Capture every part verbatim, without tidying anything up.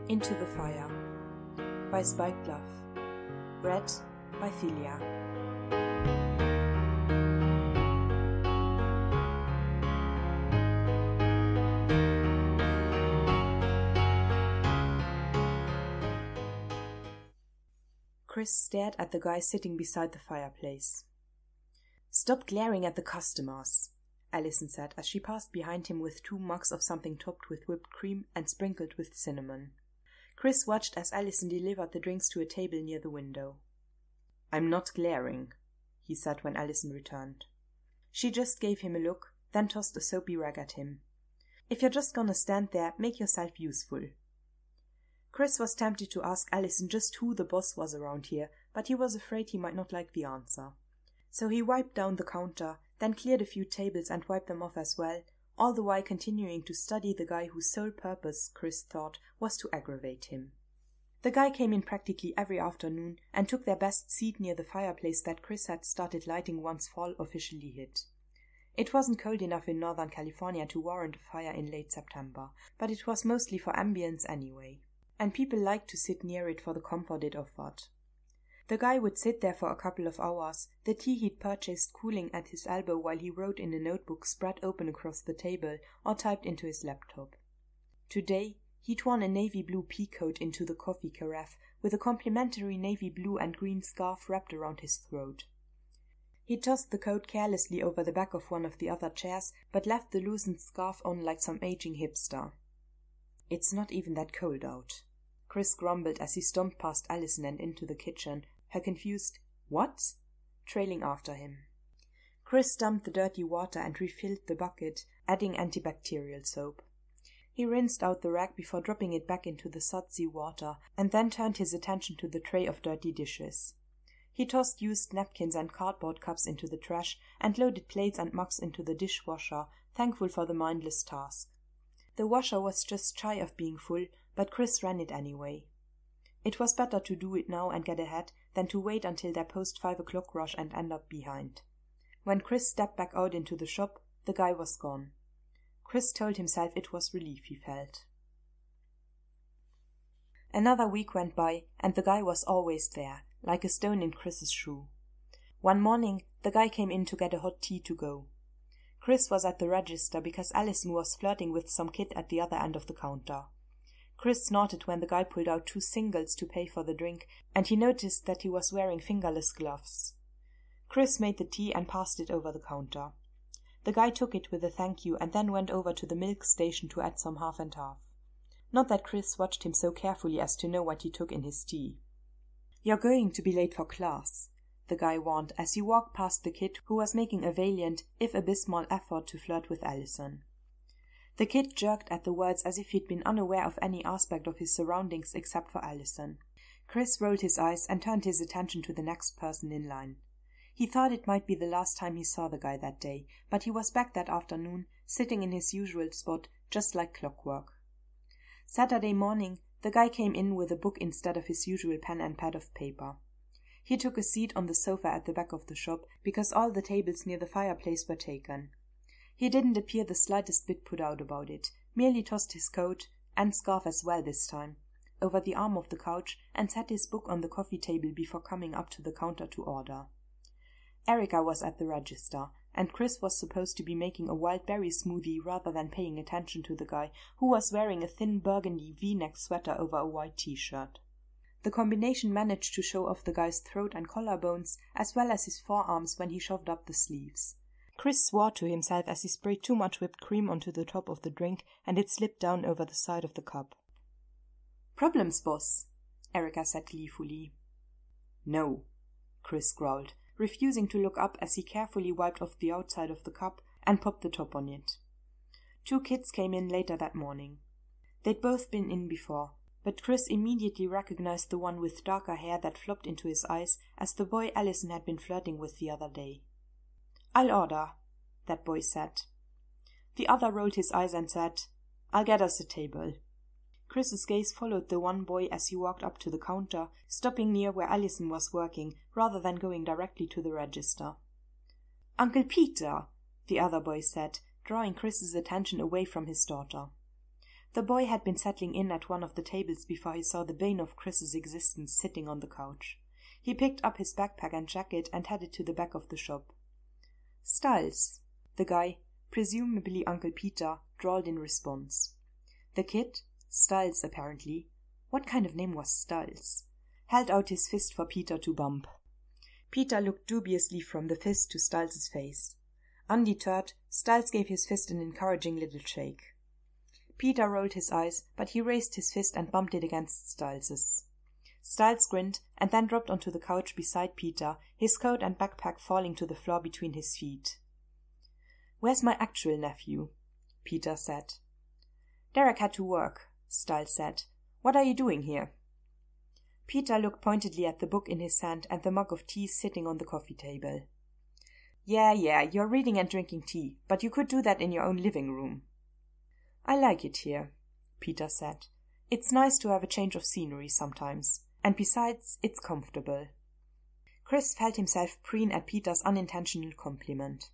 Into the Fire by Spike Glove. Read by Philia. Chris stared at the guy sitting beside the fireplace. "Stop glaring at the customers," Allison said as she passed behind him with two mugs of something topped with whipped cream and sprinkled with cinnamon. Chris watched as Allison delivered the drinks to a table near the window. "I'm not glaring," he said when Allison returned. She just gave him a look, then tossed a soapy rag at him. "If you're just gonna stand there, make yourself useful." Chris was tempted to ask Allison just who the boss was around here, but he was afraid he might not like the answer. So he wiped down the counter, then cleared a few tables and wiped them off as well, all the while continuing to study the guy whose sole purpose, Chris thought, was to aggravate him. The guy came in practically every afternoon and took their best seat near the fireplace that Chris had started lighting once fall officially hit. It wasn't cold enough in Northern California to warrant a fire in late September, but it was mostly for ambience anyway, and people liked to sit near it for the comfort it offered. The guy would sit there for a couple of hours, the tea he'd purchased cooling at his elbow while he wrote in a notebook spread open across the table or typed into his laptop. Today, he'd worn a navy blue pea coat into the coffee carafe with a complimentary navy blue and green scarf wrapped around his throat. He tossed the coat carelessly over the back of one of the other chairs, but left the loosened scarf on like some aging hipster. "It's not even that cold out," Chris grumbled as he stomped past Allison and into the kitchen, her confused "What?" trailing after him. Chris dumped the dirty water and refilled the bucket, adding antibacterial soap. He rinsed out the rag before dropping it back into the sudsy water, and then turned his attention to the tray of dirty dishes. He tossed used napkins and cardboard cups into the trash, and loaded plates and mugs into the dishwasher, thankful for the mindless task. The washer was just shy of being full, but Chris ran it anyway. It was better to do it now and get ahead than to wait until their post-five o'clock rush and end up behind. When Chris stepped back out into the shop, the guy was gone. Chris told himself it was relief he felt. Another week went by, and the guy was always there, like a stone in Chris's shoe. One morning, the guy came in to get a hot tea to go. Chris was at the register because Allison was flirting with some kid at the other end of the counter. Chris snorted when the guy pulled out two singles to pay for the drink, and he noticed that he was wearing fingerless gloves. Chris made the tea and passed it over the counter. The guy took it with a thank you and then went over to the milk station to add some half and half. Not that Chris watched him so carefully as to know what he took in his tea. "You're going to be late for class," the guy warned as he walked past the kid who was making a valiant, if abysmal, effort to flirt with Allison. The kid jerked at the words as if he'd been unaware of any aspect of his surroundings except for Allison. Chris rolled his eyes and turned his attention to the next person in line. He thought it might be the last time he saw the guy that day, but he was back that afternoon, sitting in his usual spot, just like clockwork. Saturday morning, the guy came in with a book instead of his usual pen and pad of paper. He took a seat on the sofa at the back of the shop, because all the tables near the fireplace were taken. He didn't appear the slightest bit put out about it, merely tossed his coat, and scarf as well this time, over the arm of the couch and set his book on the coffee table before coming up to the counter to order. Erica was at the register, and Chris was supposed to be making a wild berry smoothie rather than paying attention to the guy who was wearing a thin burgundy V-neck sweater over a white t-shirt. The combination managed to show off the guy's throat and collarbones, as well as his forearms when he shoved up the sleeves. Chris swore to himself as he sprayed too much whipped cream onto the top of the drink, and it slipped down over the side of the cup. "Problems, boss?" Erica said gleefully. "No," Chris growled, refusing to look up as he carefully wiped off the outside of the cup and popped the top on it. Two kids came in later that morning. They'd both been in before, but Chris immediately recognized the one with darker hair that flopped into his eyes as the boy Allison had been flirting with the other day. "I'll order," that boy said. The other rolled his eyes and said, "I'll get us a table." Chris's gaze followed the one boy as he walked up to the counter, stopping near where Allison was working, rather than going directly to the register. "Uncle Peter," the other boy said, drawing Chris's attention away from his daughter. The boy had been settling in at one of the tables before he saw the bane of Chris's existence sitting on the couch. He picked up his backpack and jacket and headed to the back of the shop. "Styles," the guy, presumably Uncle Peter, drawled in response. The kid, Styles apparently, what kind of name was Styles, held out his fist for Peter to bump. Peter looked dubiously from the fist to Styles's face. Undeterred, Styles gave his fist an encouraging little shake. Peter rolled his eyes, but he raised his fist and bumped it against Styles's. Styles grinned and then dropped onto the couch beside Peter, his coat and backpack falling to the floor between his feet. "Where's my actual nephew?" Peter said. "Derek had to work," Styles said. "What are you doing here?" Peter looked pointedly at the book in his hand and the mug of tea sitting on the coffee table. "Yeah, yeah, you're reading and drinking tea, but you could do that in your own living room." "I like it here," Peter said. "It's nice to have a change of scenery sometimes, and besides, it's comfortable." Chris felt himself preen at Peter's unintentional compliment.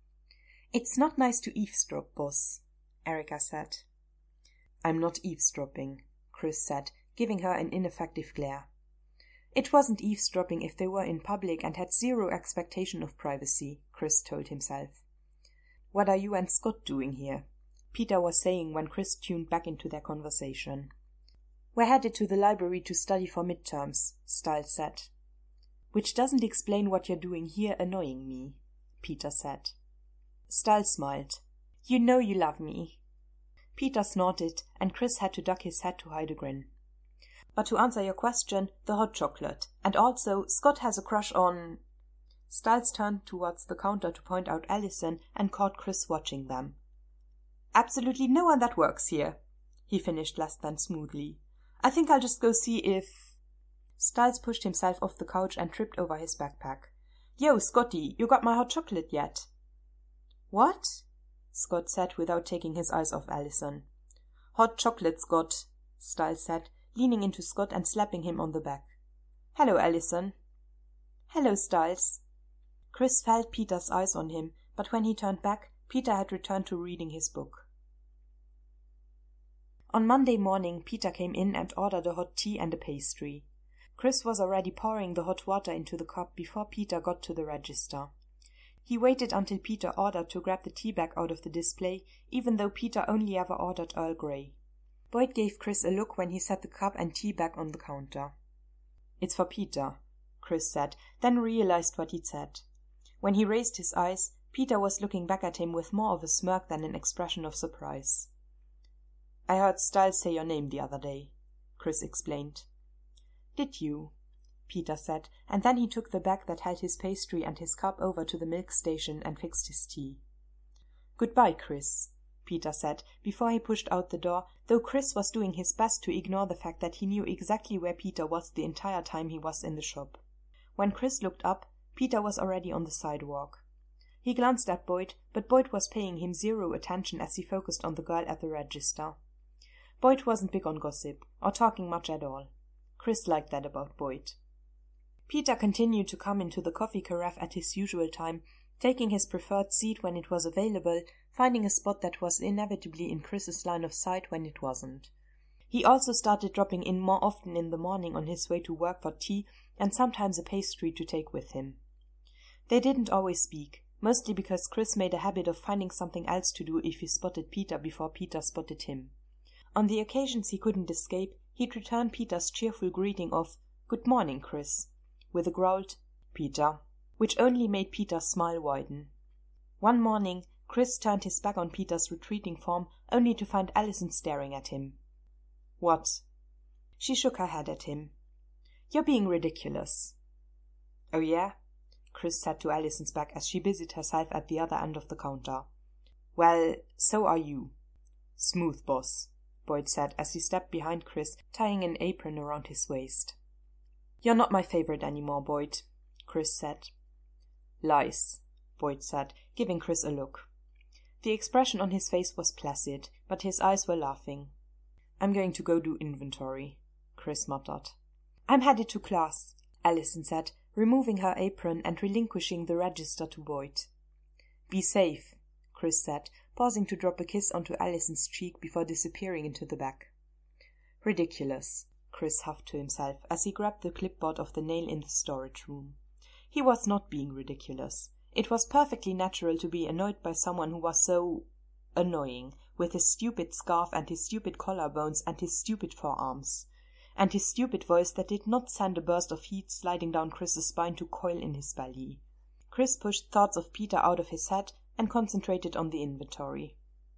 "It's not nice to eavesdrop, boss," Erica said. "I'm not eavesdropping," Chris said, giving her an ineffective glare. It wasn't eavesdropping if they were in public and had zero expectation of privacy, Chris told himself. "What are you and Scott doing here?" Peter was saying when Chris tuned back into their conversation. "We're headed to the library to study for midterms," Styles said. "Which doesn't explain what you're doing here annoying me," Peter said. Styles smiled. "You know you love me." Peter snorted, and Chris had to duck his head to hide a grin. "But to answer your question, the hot chocolate. And also, Scott has a crush on—" Styles turned towards the counter to point out Allison and caught Chris watching them. "Absolutely no one that works here," he finished less than smoothly. "I think I'll just go see if—" Styles pushed himself off the couch and tripped over his backpack. "Yo, Scotty, you got my hot chocolate yet?" "What?" Scott said without taking his eyes off Allison. "Hot chocolate, Scott," Styles said, leaning into Scott and slapping him on the back. "Hello, Allison." "Hello, Styles." Chris felt Peter's eyes on him, but when he turned back, Peter had returned to reading his book. On Monday morning, Peter came in and ordered a hot tea and a pastry. Chris was already pouring the hot water into the cup before Peter got to the register. He waited until Peter ordered to grab the tea bag out of the display, even though Peter only ever ordered Earl Grey. Boyd gave Chris a look when he set the cup and tea bag on the counter. "It's for Peter," Chris said, then realized what he'd said. When he raised his eyes, Peter was looking back at him with more of a smirk than an expression of surprise. "I heard Styles say your name the other day," Chris explained. "Did you?" Peter said, and then he took the bag that held his pastry and his cup over to the milk station and fixed his tea. "Goodbye, Chris," Peter said, before he pushed out the door, though Chris was doing his best to ignore the fact that he knew exactly where Peter was the entire time he was in the shop. When Chris looked up, Peter was already on the sidewalk. He glanced at Boyd, but Boyd was paying him zero attention as he focused on the girl at the register. Boyd wasn't big on gossip, or talking much at all. Chris liked that about Boyd. Peter continued to come into the coffee carafe at his usual time, taking his preferred seat when it was available, finding a spot that was inevitably in Chris's line of sight when it wasn't. He also started dropping in more often in the morning on his way to work for tea and sometimes a pastry to take with him. They didn't always speak, mostly because Chris made a habit of finding something else to do if he spotted Peter before Peter spotted him. On the occasions he couldn't escape, he'd return Peter's cheerful greeting of, "Good morning, Chris," with a growled, "Peter," which only made Peter's smile widen. One morning, Chris turned his back on Peter's retreating form, only to find Allison staring at him. "What?" She shook her head at him. "You're being ridiculous." "Oh, yeah?" Chris said to Allison's back as she busied herself at the other end of the counter. "Well, so are you." "Smooth, boss," Boyd said as he stepped behind Chris, tying an apron around his waist. "You're not my favorite anymore, Boyd," Chris said. "Lies," Boyd said, giving Chris a look. The expression on his face was placid, but his eyes were laughing. "I'm going to go do inventory," Chris muttered. "I'm headed to class," Allison said, removing her apron and relinquishing the register to Boyd. "Be safe," Chris said, pausing to drop a kiss onto Allison's cheek before disappearing into the back. Ridiculous, Chris huffed to himself as he grabbed the clipboard of the nail in the storage room. He was not being ridiculous. It was perfectly natural to be annoyed by someone who was so annoying, with his stupid scarf and his stupid collarbones and his stupid forearms, and his stupid voice that did not send a burst of heat sliding down Chris's spine to coil in his belly. Chris pushed thoughts of Peter out of his head and concentrated on the inventory.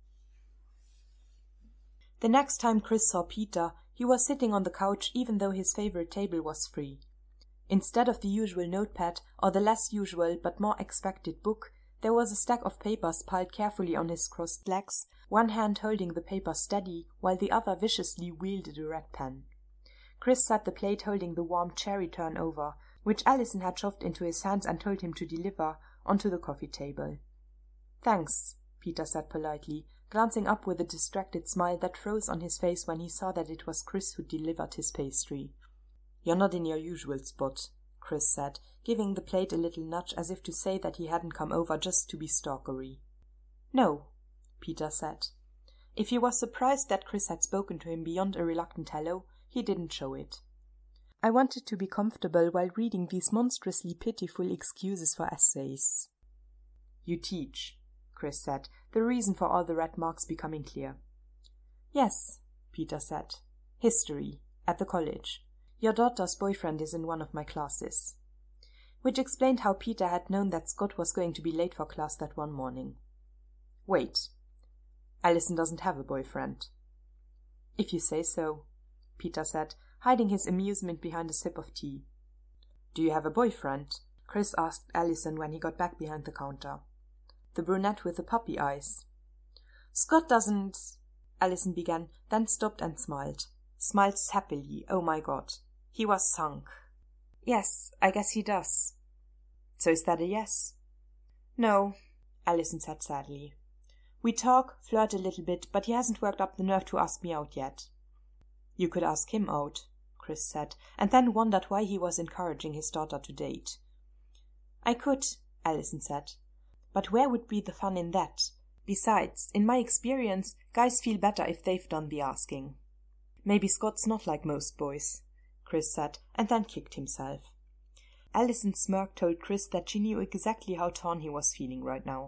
The next time Chris saw Peter, he was sitting on the couch even though his favorite table was free. Instead of the usual notepad or the less usual but more expected book, there was a stack of papers piled carefully on his crossed legs, one hand holding the paper steady while the other viciously wielded a red pen. Chris set the plate holding the warm cherry turnover, which Allison had shoved into his hands and told him to deliver, onto the coffee table. "Thanks," Peter said politely, glancing up with a distracted smile that froze on his face when he saw that it was Chris who delivered his pastry. "You're not in your usual spot," Chris said, giving the plate a little nudge as if to say that he hadn't come over just to be stalkery. "No," Peter said. If he was surprised that Chris had spoken to him beyond a reluctant hello, he didn't show it. "I wanted to be comfortable while reading these monstrously pitiful excuses for essays." "You teach," Chris said, the reason for all the red marks becoming clear. "Yes," Peter said. "History, at the college. Your daughter's boyfriend is in one of my classes." Which explained how Peter had known that Scott was going to be late for class that one morning. "Wait. Allison doesn't have a boyfriend." "If you say so," Peter said, hiding his amusement behind a sip of tea. "Do you have a boyfriend?" Chris asked Allison when he got back behind the counter. The brunette with the puppy eyes. "Scott doesn't—" Allison began, then stopped and smiled. Smiled happily, oh my god. He was sunk. "Yes, I guess he does." "So is that a yes?" "No," Allison said sadly. "We talk, flirt a little bit, but he hasn't worked up the nerve to ask me out yet." "You could ask him out," Chris said, and then wondered why he was encouraging his daughter to date. "I could," Allison said. "But where would be the fun in that? Besides, in my experience, guys feel better if they've done the asking." "Maybe Scott's not like most boys," Chris said, and then kicked himself. Allison's smirk told Chris that she knew exactly how torn he was feeling right now.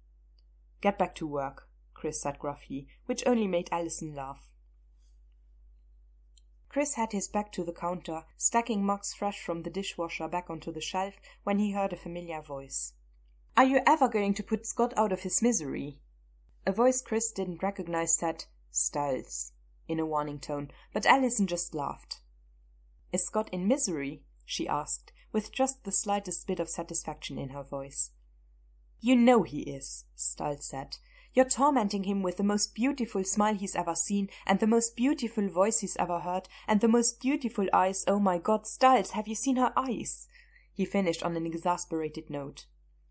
"Get back to work," Chris said gruffly, which only made Allison laugh. Chris had his back to the counter, stacking mugs fresh from the dishwasher back onto the shelf when he heard a familiar voice. "Are you ever going to put Scott out of his misery?" A voice Chris didn't recognize said, "Styles," in a warning tone, but Allison just laughed. "Is Scott in misery?" she asked, with just the slightest bit of satisfaction in her voice. "You know he is," Styles said. "You're tormenting him with the most beautiful smile he's ever seen, and the most beautiful voice he's ever heard, and the most beautiful eyes. Oh my god, Styles, have you seen her eyes?" He finished on an exasperated note.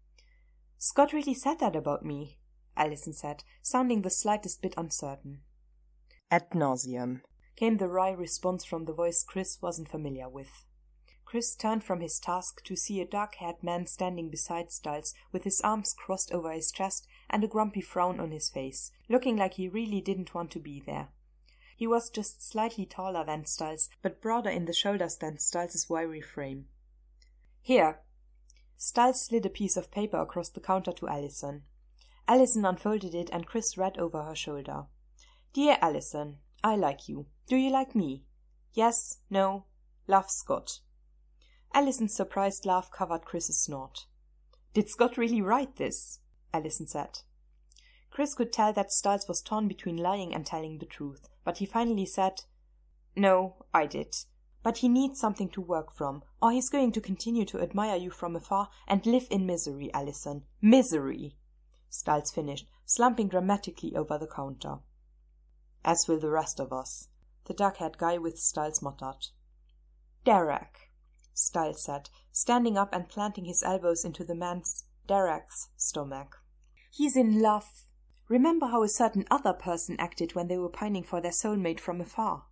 "Scott really said that about me," Allison said, sounding the slightest bit uncertain. "Ad nauseam," came the wry response from the voice Chris wasn't familiar with. Chris turned from his task to see a dark-haired man standing beside Styles with his arms crossed over his chest and a grumpy frown on his face, looking like he really didn't want to be there. He was just slightly taller than Styles, but broader in the shoulders than Styles' wiry frame. "Here." Styles slid a piece of paper across the counter to Allison. Allison unfolded it and Chris read over her shoulder. "Dear Allison, I like you. Do you like me? Yes, no, love, Scott." Allison's surprised laugh covered Chris's snort. "Did Scott really write this?" Allison said. Chris could tell that Styles was torn between lying and telling the truth, but he finally said, "No, I did. But he needs something to work from, or he's going to continue to admire you from afar and live in misery, Allison. Misery!" Styles finished, slumping dramatically over the counter. "As will the rest of us," the dark-haired guy with Styles muttered. "Derek," Styles said, standing up and planting his elbows into the man's, Derek's, stomach. "He's in love. Remember how a certain other person acted when they were pining for their soulmate from afar?"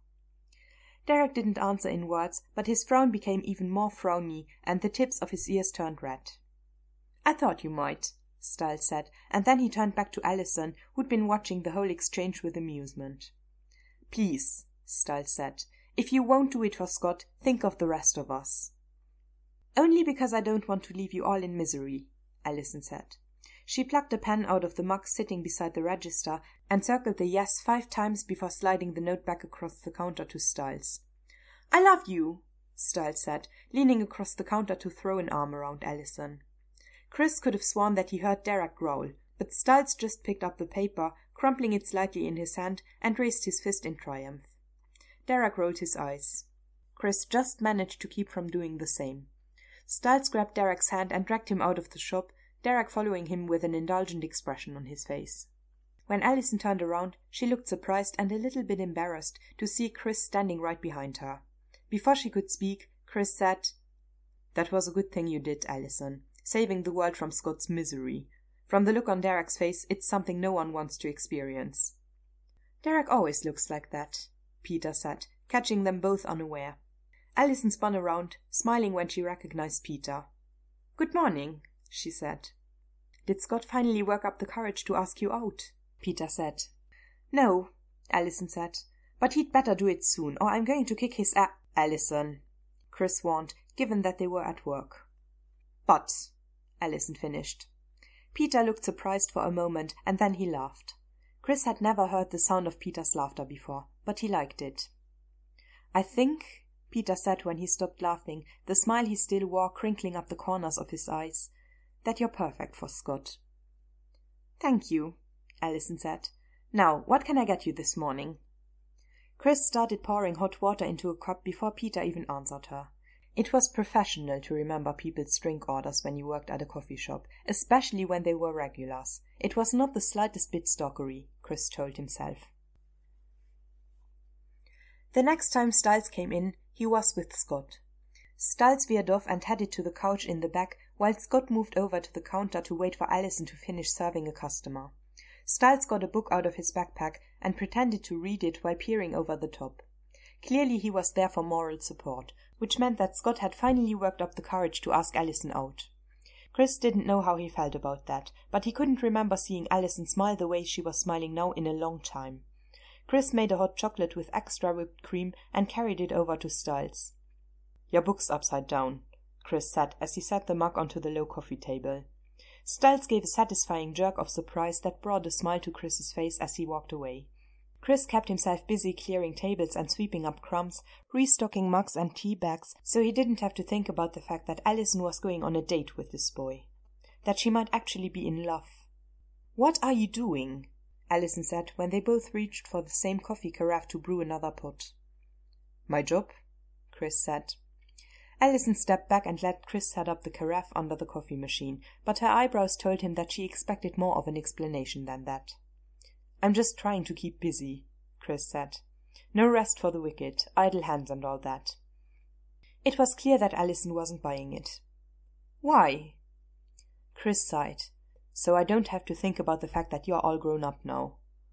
Derek didn't answer in words, but his frown became even more frowny, and the tips of his ears turned red. "I thought you might," Styles said, and then he turned back to Allison, who'd been watching the whole exchange with amusement. "Please," Styles said, "if you won't do it for Scott, think of the rest of us." "Only because I don't want to leave you all in misery," Allison said. She plucked a pen out of the mug sitting beside the register and circled the yes five times before sliding the note back across the counter to Styles. "I love you," Styles said, leaning across the counter to throw an arm around Allison. Chris could have sworn that he heard Derek growl, but Styles just picked up the paper, crumpling it slightly in his hand, and raised his fist in triumph. Derek rolled his eyes. Chris just managed to keep from doing the same. Styles grabbed Derek's hand and dragged him out of the shop, Derek following him with an indulgent expression on his face. When Allison turned around, she looked surprised and a little bit embarrassed to see Chris standing right behind her. Before she could speak, Chris said, "That was a good thing you did, Allison, saving the world from Scott's misery. From the look on Derek's face, it's something no one wants to experience." "Derek always looks like that," Peter said, catching them both unaware. Allison spun around, smiling when she recognized Peter. "Good morning," she said. "Did Scott finally work up the courage to ask you out?" Peter said. "No," Allison said, "but he'd better do it soon, or I'm going to kick his a—" "Allison," Chris warned, given that they were at work. "But," Allison finished. Peter looked surprised for a moment, and then he laughed. Chris had never heard the sound of Peter's laughter before, but he liked it. "I think," Peter said when he stopped laughing, the smile he still wore crinkling up the corners of his eyes, "that you're perfect for Scott." "Thank you," Allison said. "Now, what can I get you this morning?" Chris started pouring hot water into a cup before Peter even answered her. It was professional to remember people's drink orders when you worked at a coffee shop, especially when they were regulars. It was not the slightest bit stalkery, Chris told himself. The next time Styles came in, he was with Scott. Styles veered off and headed to the couch in the back, while Scott moved over to the counter to wait for Allison to finish serving a customer. Styles got a book out of his backpack and pretended to read it while peering over the top. Clearly he was there for moral support, which meant that Scott had finally worked up the courage to ask Allison out. Chris didn't know how he felt about that, but he couldn't remember seeing Allison smile the way she was smiling now in a long time. Chris made a hot chocolate with extra whipped cream and carried it over to Styles. "Your book's upside down," Chris said as he set the mug onto the low coffee table. Styles gave a satisfying jerk of surprise that brought a smile to Chris's face as he walked away. Chris kept himself busy clearing tables and sweeping up crumbs, restocking mugs and tea bags, so he didn't have to think about the fact that Allison was going on a date with this boy. That she might actually be in love. "What are you doing?" Allison said when they both reached for the same coffee carafe to brew another pot. "My job," Chris said. Allison stepped back and let Chris set up the carafe under the coffee machine, but her eyebrows told him that she expected more of an explanation than that. "I'm just trying to keep busy," Chris said. "No rest for the wicked, idle hands and all that." It was clear that Allison wasn't buying it. "Why?" Chris sighed. "So I don't have to think about the fact that you're all grown up now."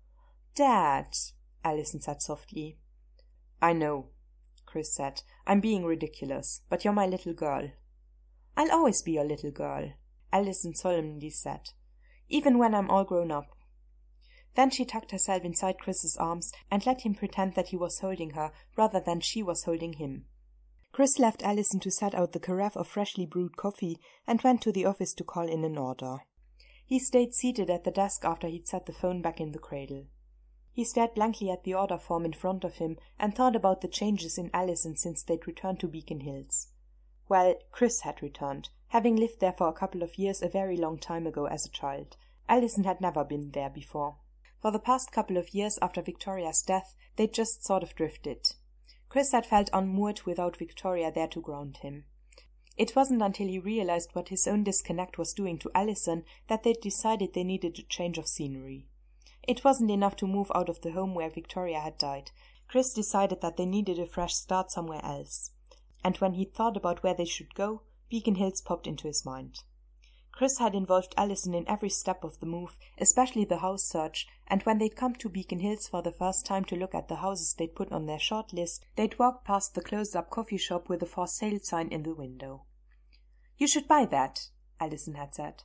"Dad," Allison said softly. "I know," Chris said. "I'm being ridiculous, but you're my little girl." "I'll always be your little girl," Allison solemnly said, "even when I'm all grown up." Then she tucked herself inside Chris's arms and let him pretend that he was holding her rather than she was holding him. Chris left Allison to set out the carafe of freshly brewed coffee and went to the office to call in an order. He stayed seated at the desk after he'd set the phone back in the cradle. He stared blankly at the order form in front of him and thought about the changes in Allison since they'd returned to Beacon Hills. Well, Chris had returned, having lived there for a couple of years a very long time ago as a child. Allison had never been there before. For the past couple of years after Victoria's death, they'd just sort of drifted. Chris had felt unmoored without Victoria there to ground him. It wasn't until he realized what his own disconnect was doing to Allison that they'd decided they needed a change of scenery. It wasn't enough to move out of the home where Victoria had died. Chris decided that they needed a fresh start somewhere else. And when he'd thought about where they should go, Beacon Hills popped into his mind. Chris had involved Allison in every step of the move, especially the house search, and when they'd come to Beacon Hills for the first time to look at the houses they'd put on their short list, they'd walked past the closed-up coffee shop with a for sale sign in the window. "You should buy that," Allison had said.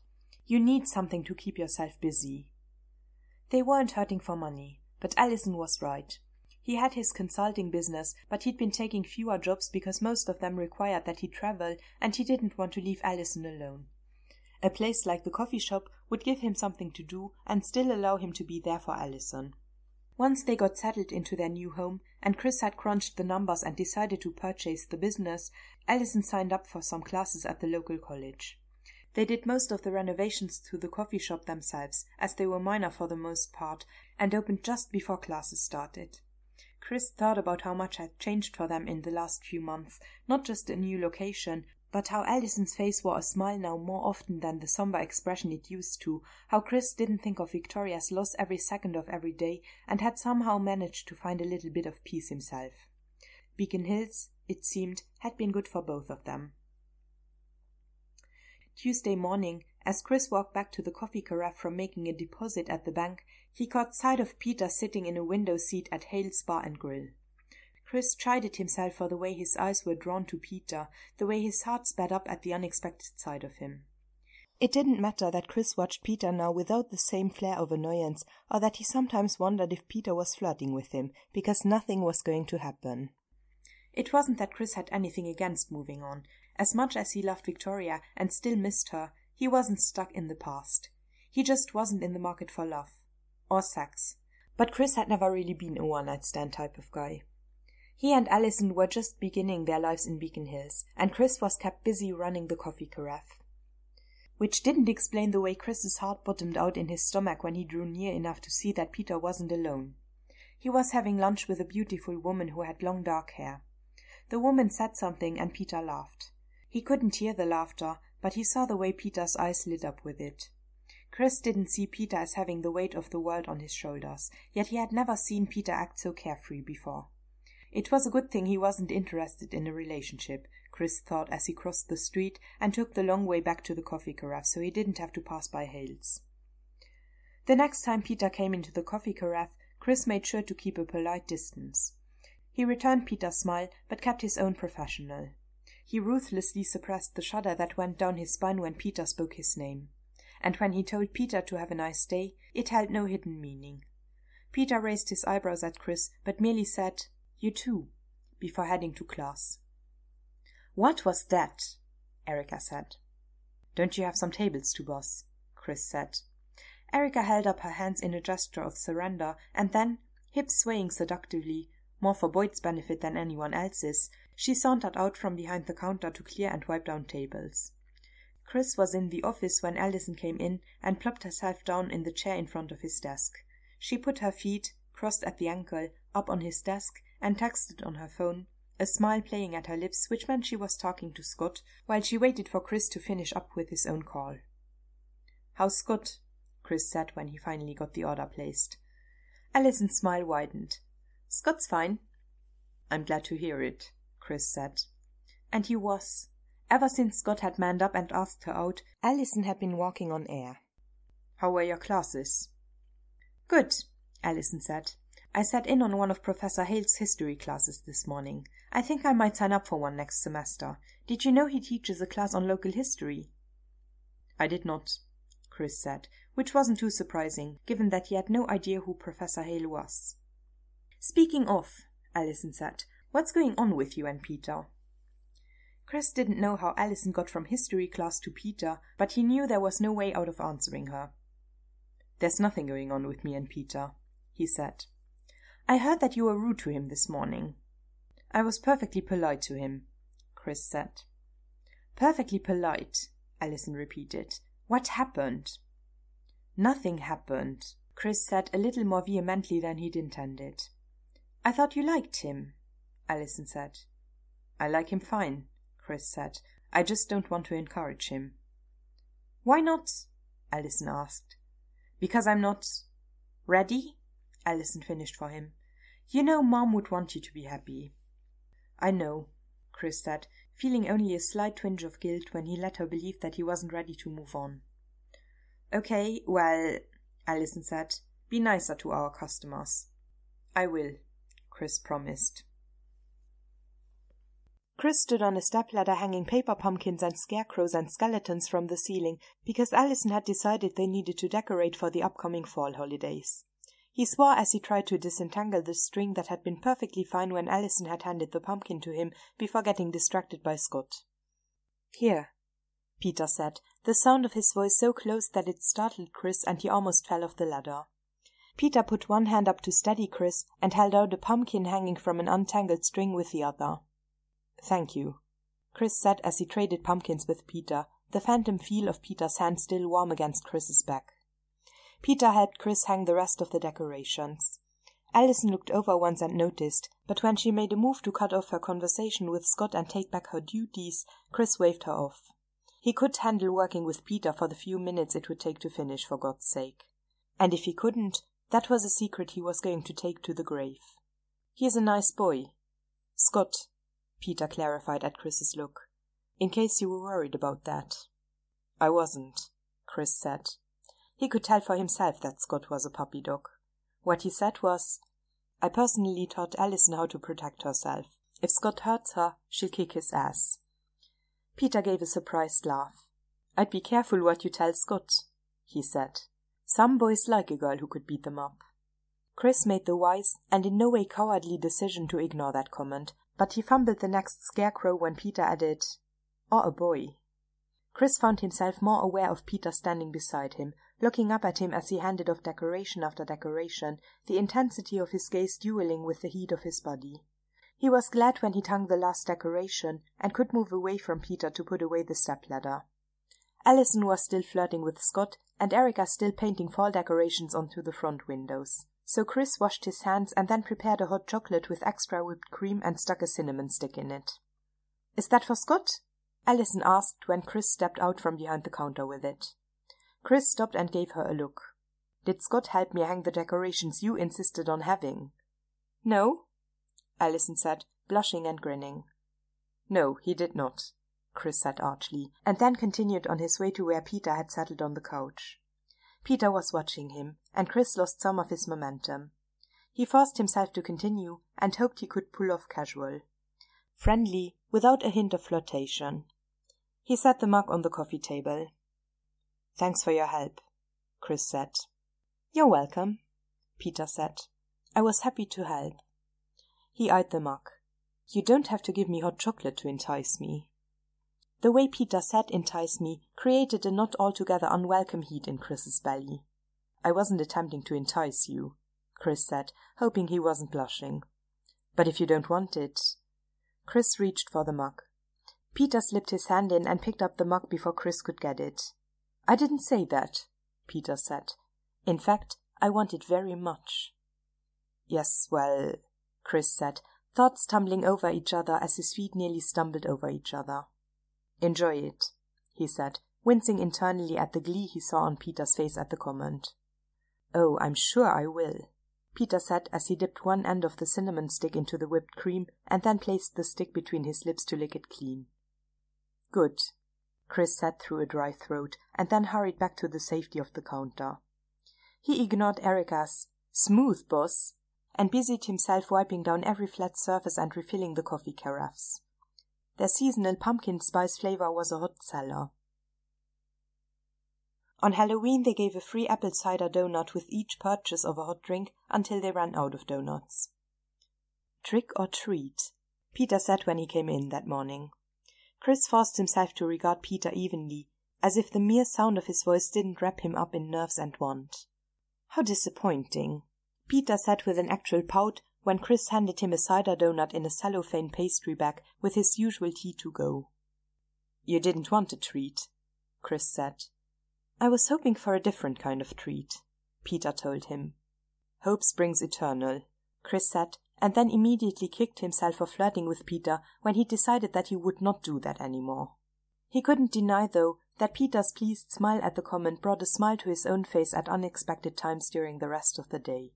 You need something to keep yourself busy. They weren't hurting for money, but Allison was right. He had his consulting business, but he'd been taking fewer jobs because most of them required that he travel, and he didn't want to leave Allison alone. A place like the coffee shop would give him something to do and still allow him to be there for Allison. Once they got settled into their new home, and Chris had crunched the numbers and decided to purchase the business, Allison signed up for some classes at the local college. They did most of the renovations to the coffee shop themselves, as they were minor for the most part, and opened just before classes started. Chris thought about how much had changed for them in the last few months, not just a new location, but how Allison's face wore a smile now more often than the somber expression it used to, how Chris didn't think of Victoria's loss every second of every day, and had somehow managed to find a little bit of peace himself. Beacon Hills, it seemed, had been good for both of them. Tuesday morning, as Chris walked back to the coffee carafe from making a deposit at the bank, he caught sight of Peter sitting in a window seat at Hale's Bar and Grill. Chris chided himself for the way his eyes were drawn to Peter, the way his heart sped up at the unexpected sight of him. It didn't matter that Chris watched Peter now without the same flare of annoyance, or that he sometimes wondered if Peter was flirting with him, because nothing was going to happen. It wasn't that Chris had anything against moving on. As much as he loved Victoria and still missed her, he wasn't stuck in the past. He just wasn't in the market for love. Or sex. But Chris had never really been a one-night stand type of guy. He and Allison were just beginning their lives in Beacon Hills, and Chris was kept busy running the coffee carafe. Which didn't explain the way Chris's heart bottomed out in his stomach when he drew near enough to see that Peter wasn't alone. He was having lunch with a beautiful woman who had long dark hair. The woman said something and Peter laughed. He couldn't hear the laughter, but he saw the way Peter's eyes lit up with it. Chris didn't see Peter as having the weight of the world on his shoulders, yet he had never seen Peter act so carefree before. It was a good thing he wasn't interested in a relationship, Chris thought as he crossed the street and took the long way back to the coffee carafe so he didn't have to pass by Hale's. The next time Peter came into the coffee carafe, Chris made sure to keep a polite distance. He returned Peter's smile, but kept his own professional. He ruthlessly suppressed the shudder that went down his spine when Peter spoke his name. And when he told Peter to have a nice day, it held no hidden meaning. Peter raised his eyebrows at Chris, but merely said, "You too," before heading to class. "What was that?" Erica said. "Don't you have some tables to boss?" Chris said. Erica held up her hands in a gesture of surrender, and then, hips swaying seductively, more for Boyd's benefit than anyone else's, she sauntered out from behind the counter to clear and wipe down tables. Chris was in the office when Allison came in and plopped herself down in the chair in front of his desk. She put her feet, crossed at the ankle, up on his desk and texted on her phone, a smile playing at her lips, which meant she was talking to Scott, while she waited for Chris to finish up with his own call. "How's Scott?" Chris said when he finally got the order placed. Allison's smile widened. "Scott's fine." "I'm glad to hear it," Chris said. And he was. Ever since Scott had manned up and asked her out, Allison had been walking on air. "How were your classes?" "Good," Allison said. "I sat in on one of Professor Hale's history classes this morning. I think I might sign up for one next semester. Did you know he teaches a class on local history?" "I did not," Chris said, which wasn't too surprising, given that he had no idea who Professor Hale was. "Speaking of," Allison said, "what's going on with you and Peter?" Chris didn't know how Allison got from history class to Peter, but he knew there was no way out of answering her. "There's nothing going on with me and Peter," he said. "I heard that you were rude to him this morning." "I was perfectly polite to him," Chris said. "Perfectly polite," Allison repeated. "What happened?" "Nothing happened," Chris said a little more vehemently than he'd intended. "I thought you liked him," Allison said. "I like him fine," Chris said. "I just don't want to encourage him." "Why not?" Allison asked. "Because I'm not ready," Allison finished for him. "You know Mom would want you to be happy." "I know," Chris said, feeling only a slight twinge of guilt when he let her believe that he wasn't ready to move on. "Okay, well," Allison said, "be nicer to our customers." "I will," Chris promised. Chris stood on a stepladder hanging paper pumpkins and scarecrows and skeletons from the ceiling because Allison had decided they needed to decorate for the upcoming fall holidays. He swore as he tried to disentangle the string that had been perfectly fine when Allison had handed the pumpkin to him before getting distracted by Scott. "Here," Peter said, the sound of his voice so close that it startled Chris and he almost fell off the ladder. Peter put one hand up to steady Chris and held out a pumpkin hanging from an untangled string with the other. "Thank you," Chris said as he traded pumpkins with Peter, the phantom feel of Peter's hand still warm against Chris's back. Peter helped Chris hang the rest of the decorations. Allison looked over once and noticed, but when she made a move to cut off her conversation with Scott and take back her duties, Chris waved her off. He could handle working with Peter for the few minutes it would take to finish, for God's sake. And if he couldn't, that was a secret he was going to take to the grave. "He's a nice boy." "Scott," Peter clarified at Chris's look, "in case you were worried about that." "I wasn't," Chris said. He could tell for himself that Scott was a puppy dog. What he said was, "I personally taught Allison how to protect herself. If Scott hurts her, she'll kick his ass." Peter gave a surprised laugh. "I'd be careful what you tell Scott," he said. "Some boys like a girl who could beat them up." Chris made the wise and in no way cowardly decision to ignore that comment, but he fumbled the next scarecrow when Peter added, "or a boy." Chris found himself more aware of Peter standing beside him, looking up at him as he handed off decoration after decoration, the intensity of his gaze dueling with the heat of his body. He was glad when he hung the last decoration and could move away from Peter to put away the stepladder. Allison was still flirting with Scott, and Erica still painting fall decorations onto the front windows. So Chris washed his hands and then prepared a hot chocolate with extra whipped cream and stuck a cinnamon stick in it. "Is that for Scott?" Allison asked when Chris stepped out from behind the counter with it. Chris stopped and gave her a look. "Did Scott help me hang the decorations you insisted on having?" "No," Allison said, blushing and grinning. "No, he did not," Chris said archly, and then continued on his way to where Peter had settled on the couch. Peter was watching him, and Chris lost some of his momentum. He forced himself to continue and hoped he could pull off casual. Friendly, without a hint of flirtation. He set the mug on the coffee table. "Thanks for your help," Chris said. "You're welcome," Peter said. "I was happy to help." He eyed the mug. "You don't have to give me hot chocolate to entice me." The way Peter said "entice me" created a not altogether unwelcome heat in Chris's belly. "I wasn't attempting to entice you," Chris said, hoping he wasn't blushing. "But if you don't want it—" Chris reached for the mug. Peter slipped his hand in and picked up the mug before Chris could get it. "I didn't say that," Peter said. "In fact, I want it very much." "Yes, well," Chris said, thoughts tumbling over each other as his feet nearly stumbled over each other. "Enjoy it," he said, wincing internally at the glee he saw on Peter's face at the comment. "Oh, I'm sure I will," Peter said as he dipped one end of the cinnamon stick into the whipped cream and then placed the stick between his lips to lick it clean. "Good," Chris said through a dry throat, and then hurried back to the safety of the counter. He ignored Erica's "smooth, boss," and busied himself wiping down every flat surface and refilling the coffee carafes. Their seasonal pumpkin spice flavor was a hot seller. On Halloween they gave a free apple cider donut with each purchase of a hot drink until they ran out of donuts. "Trick or treat," Peter said when he came in that morning. Chris forced himself to regard Peter evenly, as if the mere sound of his voice didn't wrap him up in nerves and want. "How disappointing," Peter said with an actual pout when Chris handed him a cider donut in a cellophane pastry bag with his usual tea to go. "You didn't want a treat," Chris said. "I was hoping for a different kind of treat," Peter told him. "Hope springs eternal," Chris said, and then immediately kicked himself for flirting with Peter when he decided that he would not do that anymore. He couldn't deny, though, that Peter's pleased smile at the comment brought a smile to his own face at unexpected times during the rest of the day.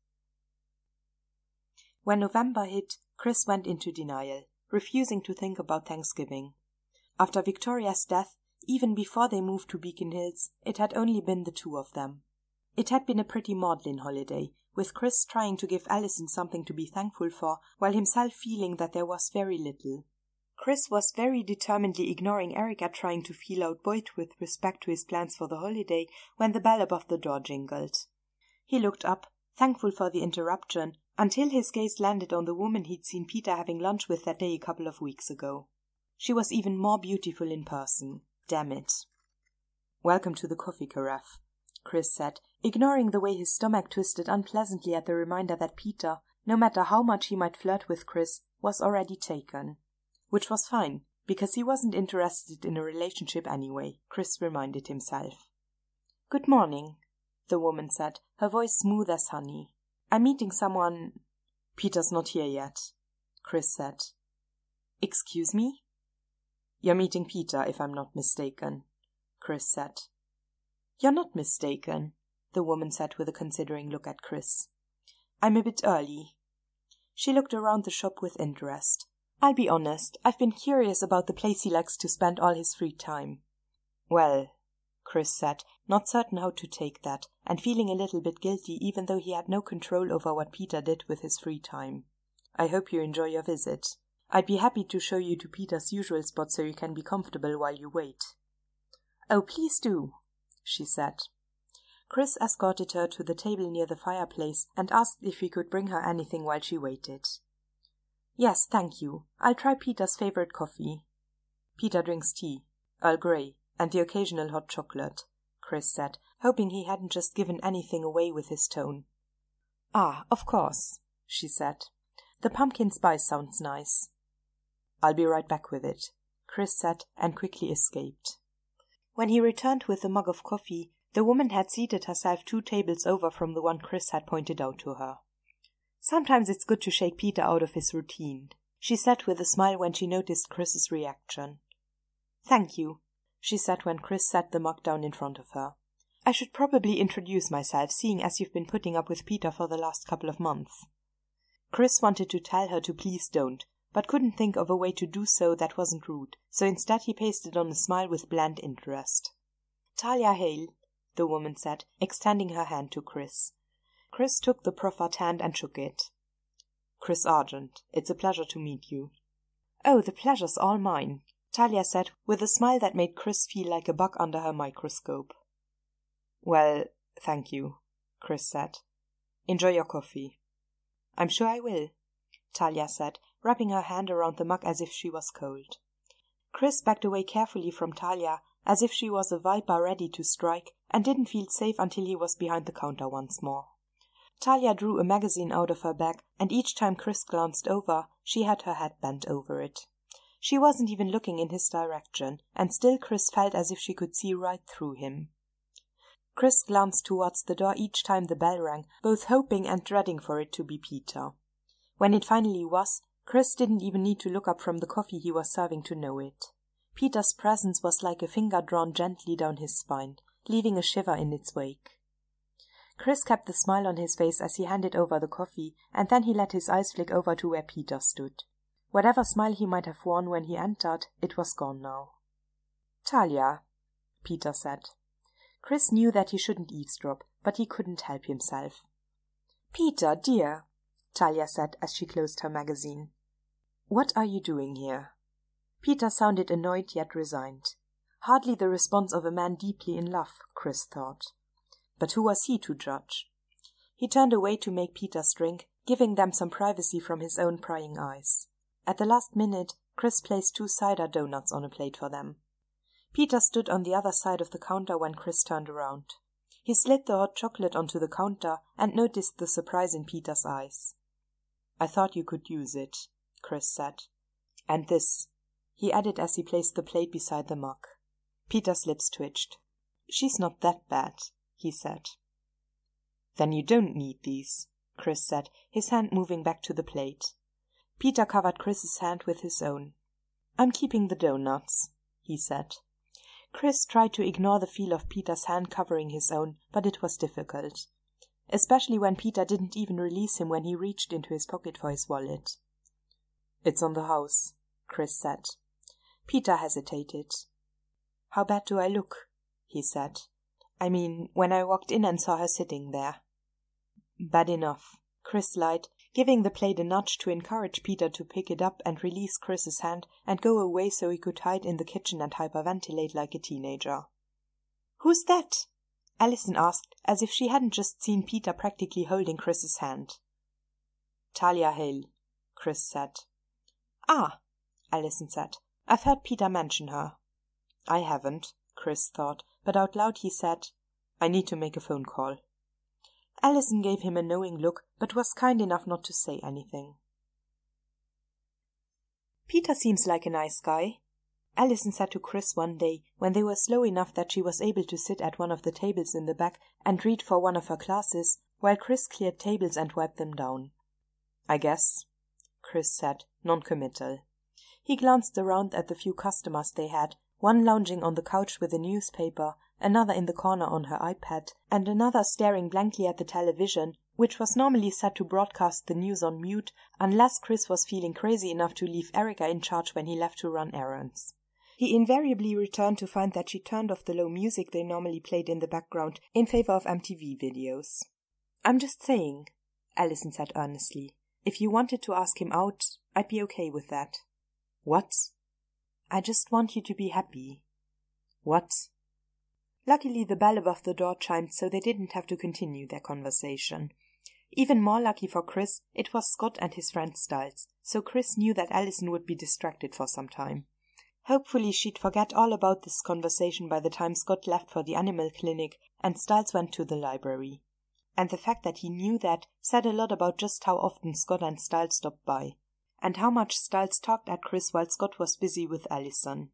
When November hit, Chris went into denial, refusing to think about Thanksgiving. After Victoria's death, even before they moved to Beacon Hills, it had only been the two of them. It had been a pretty maudlin holiday, with Chris trying to give Allison something to be thankful for, while himself feeling that there was very little. Chris was very determinedly ignoring Erica trying to feel out Boyd with respect to his plans for the holiday when the bell above the door jingled. He looked up, thankful for the interruption, until his gaze landed on the woman he'd seen Peter having lunch with that day a couple of weeks ago. She was even more beautiful in person. Damn it. "Welcome to the coffee carafe," Chris said, ignoring the way his stomach twisted unpleasantly at the reminder that Peter, no matter how much he might flirt with Chris, was already taken. Which was fine, because he wasn't interested in a relationship anyway, Chris reminded himself. "Good morning," the woman said, her voice smooth as honey. "I'm meeting someone—" "Peter's not here yet," Chris said. "Excuse me?" "You're meeting Peter, if I'm not mistaken," Chris said. "You're not mistaken," the woman said with a considering look at Chris. "I'm a bit early." She looked around the shop with interest. "I'll be honest, I've been curious about the place he likes to spend all his free time." "Well," Chris said, not certain how to take that, and feeling a little bit guilty even though he had no control over what Peter did with his free time. "I hope you enjoy your visit. I'd be happy to show you to Peter's usual spot so you can be comfortable while you wait." "Oh, please do," she said. Chris escorted her to the table near the fireplace and asked if he could bring her anything while she waited. "Yes, thank you. I'll try Peter's favorite coffee." "Peter drinks tea, Earl Grey, and the occasional hot chocolate," Chris said, hoping he hadn't just given anything away with his tone. "Ah, of course," she said. "The pumpkin spice sounds nice." "I'll be right back with it," Chris said, and quickly escaped. When he returned with a mug of coffee, the woman had seated herself two tables over from the one Chris had pointed out to her. "Sometimes it's good to shake Peter out of his routine," she said with a smile when she noticed Chris's reaction. "Thank you," she said when Chris set the mug down in front of her. "I should probably introduce myself, seeing as you've been putting up with Peter for the last couple of months." Chris wanted to tell her to please don't, but couldn't think of a way to do so that wasn't rude, so instead he pasted on a smile with bland interest. "Talia Hale," the woman said, extending her hand to Chris. Chris took the proffered hand and shook it. "Chris Argent, it's a pleasure to meet you." "Oh, the pleasure's all mine," Talia said, with a smile that made Chris feel like a bug under her microscope. "Well, thank you," Chris said. "Enjoy your coffee." "I'm sure I will," Talia said, wrapping her hand around the mug as if she was cold. Chris backed away carefully from Talia, as if she was a viper ready to strike, and didn't feel safe until he was behind the counter once more. Talia drew a magazine out of her bag, and each time Chris glanced over, she had her head bent over it. She wasn't even looking in his direction, and still Chris felt as if she could see right through him. Chris glanced towards the door each time the bell rang, both hoping and dreading for it to be Peter. When it finally was, Chris didn't even need to look up from the coffee he was serving to know it. Peter's presence was like a finger drawn gently down his spine, leaving a shiver in its wake. Chris kept the smile on his face as he handed over the coffee, and then he let his eyes flick over to where Peter stood. Whatever smile he might have worn when he entered, it was gone now. "Talia," Peter said. Chris knew that he shouldn't eavesdrop, but he couldn't help himself. "Peter, dear," Talia said as she closed her magazine. "What are you doing here?" Peter sounded annoyed yet resigned. Hardly the response of a man deeply in love, Chris thought. But who was he to judge? He turned away to make Peter's drink, giving them some privacy from his own prying eyes. At the last minute, Chris placed two cider donuts on a plate for them. Peter stood on the other side of the counter when Chris turned around. He slid the hot chocolate onto the counter and noticed the surprise in Peter's eyes. "I thought you could use it," Chris said. "And this," he added as he placed the plate beside the mug. Peter's lips twitched. "She's not that bad," he said. "Then you don't need these," Chris said, his hand moving back to the plate. Peter covered Chris's hand with his own. "I'm keeping the donuts," he said. Chris tried to ignore the feel of Peter's hand covering his own, but it was difficult. Especially when Peter didn't even release him when he reached into his pocket for his wallet. "It's on the house," Chris said. Peter hesitated. "How bad do I look?" he said. "I mean, when I walked in and saw her sitting there." "Bad enough," Chris lied, giving the plate a nudge to encourage Peter to pick it up and release Chris's hand and go away so he could hide in the kitchen and hyperventilate like a teenager. "Who's that?" Allison asked, as if she hadn't just seen Peter practically holding Chris's hand. "Talia Hale," Chris said. "Ah," Allison said. "I've heard Peter mention her." "I haven't," Chris thought, but out loud he said, "I need to make a phone call." Allison gave him a knowing look, but was kind enough not to say anything. "Peter seems like a nice guy," Allison said to Chris one day when they were slow enough that she was able to sit at one of the tables in the back and read for one of her classes, while Chris cleared tables and wiped them down. "I guess," Chris said, non-committal. He glanced around at the few customers they had, one lounging on the couch with a newspaper, another in the corner on her iPad, and another staring blankly at the television, which was normally set to broadcast the news on mute, unless Chris was feeling crazy enough to leave Erica in charge when he left to run errands. He invariably returned to find that she turned off the low music they normally played in the background in favor of M T V videos. "I'm just saying," Allison said earnestly, "if you wanted to ask him out, I'd be okay with that." "What?" "I just want you to be happy." "What?" Luckily, the bell above the door chimed, so they didn't have to continue their conversation. Even more lucky for Chris, it was Scott and his friend Stiles, so Chris knew that Allison would be distracted for some time. Hopefully she'd forget all about this conversation by the time Scott left for the animal clinic and Stiles went to the library. And the fact that he knew that said a lot about just how often Scott and Stiles stopped by, and how much Stiles talked at Chris while Scott was busy with Allison.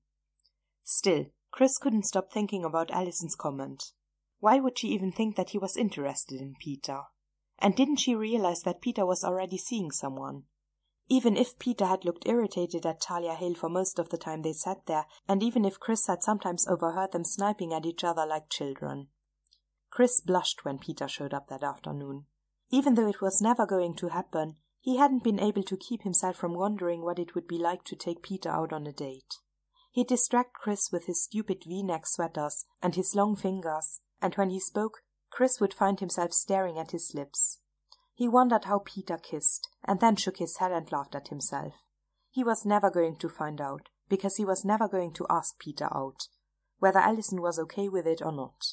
Still, Chris couldn't stop thinking about Allison's comment. Why would she even think that he was interested in Peter? And didn't she realize that Peter was already seeing someone? Even if Peter had looked irritated at Talia Hale for most of the time they sat there, and even if Chris had sometimes overheard them sniping at each other like children. Chris blushed when Peter showed up that afternoon. Even though it was never going to happen, he hadn't been able to keep himself from wondering what it would be like to take Peter out on a date. He'd distract Chris with his stupid V-neck sweaters and his long fingers, and when he spoke, Chris would find himself staring at his lips. He wondered how Peter kissed, and then shook his head and laughed at himself. He was never going to find out, because he was never going to ask Peter out, whether Allison was okay with it or not.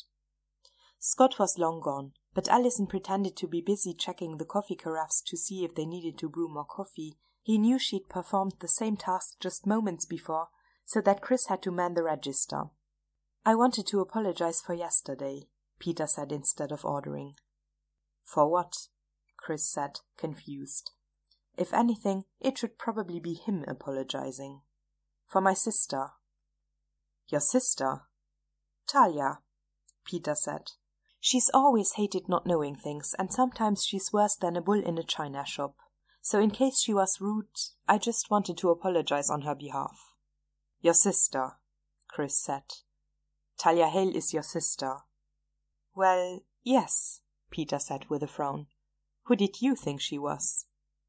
Scott was long gone, but Allison pretended to be busy checking the coffee carafes to see if they needed to brew more coffee. He knew she'd performed the same task just moments before, so that Chris had to man the register. "I wanted to apologize for yesterday," Peter said instead of ordering. "For what?" Chris said, confused. If anything, it should probably be him apologizing. "For my sister." "Your sister?" "Talia," Peter said. "She's always hated not knowing things, and sometimes she's worse than a bull in a china shop. So in case she was rude, I just wanted to apologize on her behalf." "Your sister," Chris said. "Talia Hale is your sister." "Well, yes," Peter said with a frown. "Who did you think she was?"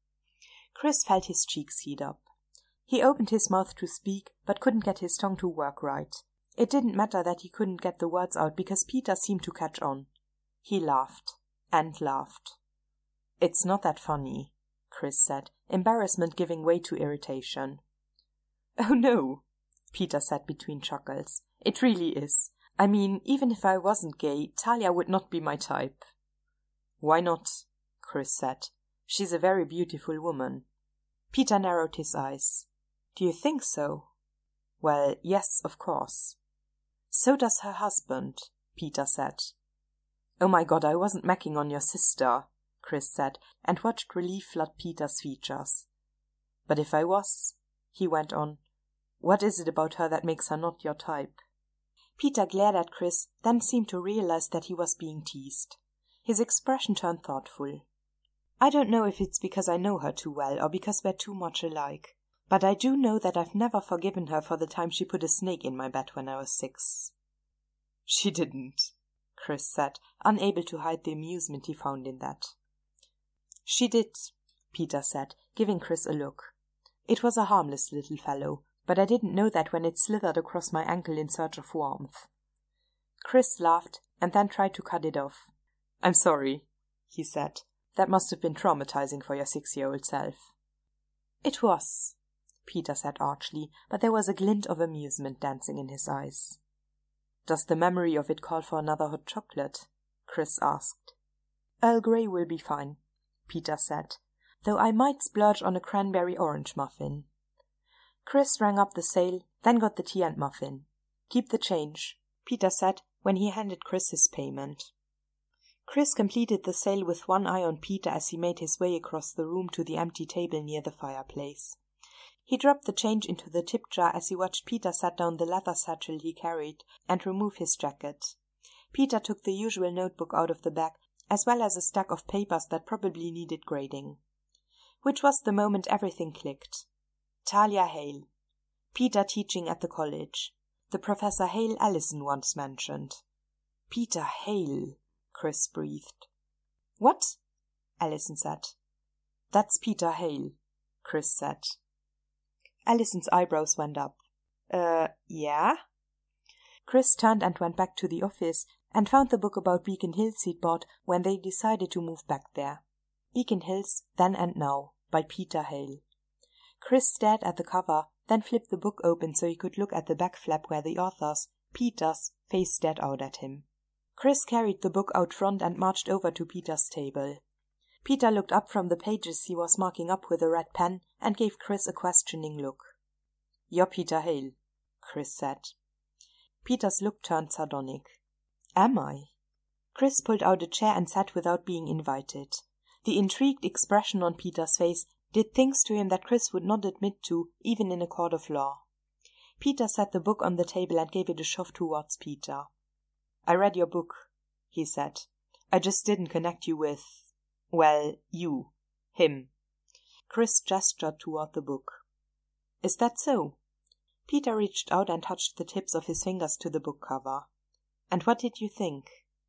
Chris felt his cheeks heat up. He opened his mouth to speak, but couldn't get his tongue to work right. It didn't matter that he couldn't get the words out because Peter seemed to catch on. He laughed, and laughed. "It's not that funny," Chris said, embarrassment giving way to irritation. "Oh no," Peter said between chuckles. "It really is. I mean, even if I wasn't gay, Talia would not be my type." "Why not?" Chris said. "She's a very beautiful woman." Peter narrowed his eyes. "Do you think so?" "Well, yes, of course." "So does her husband," Peter said. "Oh my god, I wasn't macking on your sister," Chris said, and watched relief flood Peter's features. "But if I was," he went on, "what is it about her that makes her not your type?" Peter glared at Chris, then seemed to realize that he was being teased. His expression turned thoughtful. "I don't know if it's because I know her too well or because we're too much alike, but I do know that I've never forgiven her for the time she put a snake in my bed when I was six." "She didn't," Chris said, unable to hide the amusement he found in that. "She did," Peter said, giving Chris a look. "It was a harmless little fellow, but I didn't know that when it slithered across my ankle in search of warmth." Chris laughed and then tried to cut it off. "I'm sorry," he said. That must have been traumatizing for your six-year-old self. It was, Peter said archly, but there was a glint of amusement dancing in his eyes. Does the memory of it call for another hot chocolate? Chris asked. Earl Grey will be fine, Peter said, though I might splurge on a cranberry orange muffin. Chris rang up the sale, then got the tea and muffin. Keep the change, Peter said when he handed Chris his payment. Chris completed the sale with one eye on Peter as he made his way across the room to the empty table near the fireplace. He dropped the change into the tip jar as he watched Peter set down the leather satchel he carried and remove his jacket. Peter took the usual notebook out of the bag, as well as a stack of papers that probably needed grading. Which was the moment everything clicked. Talia Hale. Peter teaching at the college. The Professor Hale Allison once mentioned. Peter Hale, Chris breathed. What? Allison said. That's Peter Hale, Chris said. Allison's eyebrows went up. Uh, yeah? Chris turned and went back to the office and found the book about Beacon Hills he'd bought when they decided to move back there. Beacon Hills, Then and Now, by Peter Hale. Chris stared at the cover, then flipped the book open so he could look at the back flap where the author's, Peter's, face stared out at him. Chris carried the book out front and marched over to Peter's table. Peter looked up from the pages he was marking up with a red pen and gave Chris a questioning look. You're Peter Hale, Chris said. Peter's look turned sardonic. Am I? Chris pulled out a chair and sat without being invited. The intrigued expression on Peter's face did things to him that Chris would not admit to, even in a court of law. Peter set the book on the table and gave it a shove towards Peter. I read your book, he said. I just didn't connect you with, well, you, him. Chris gestured toward the book. Is that so? Peter reached out and touched the tips of his fingers to the book cover. And what did you think?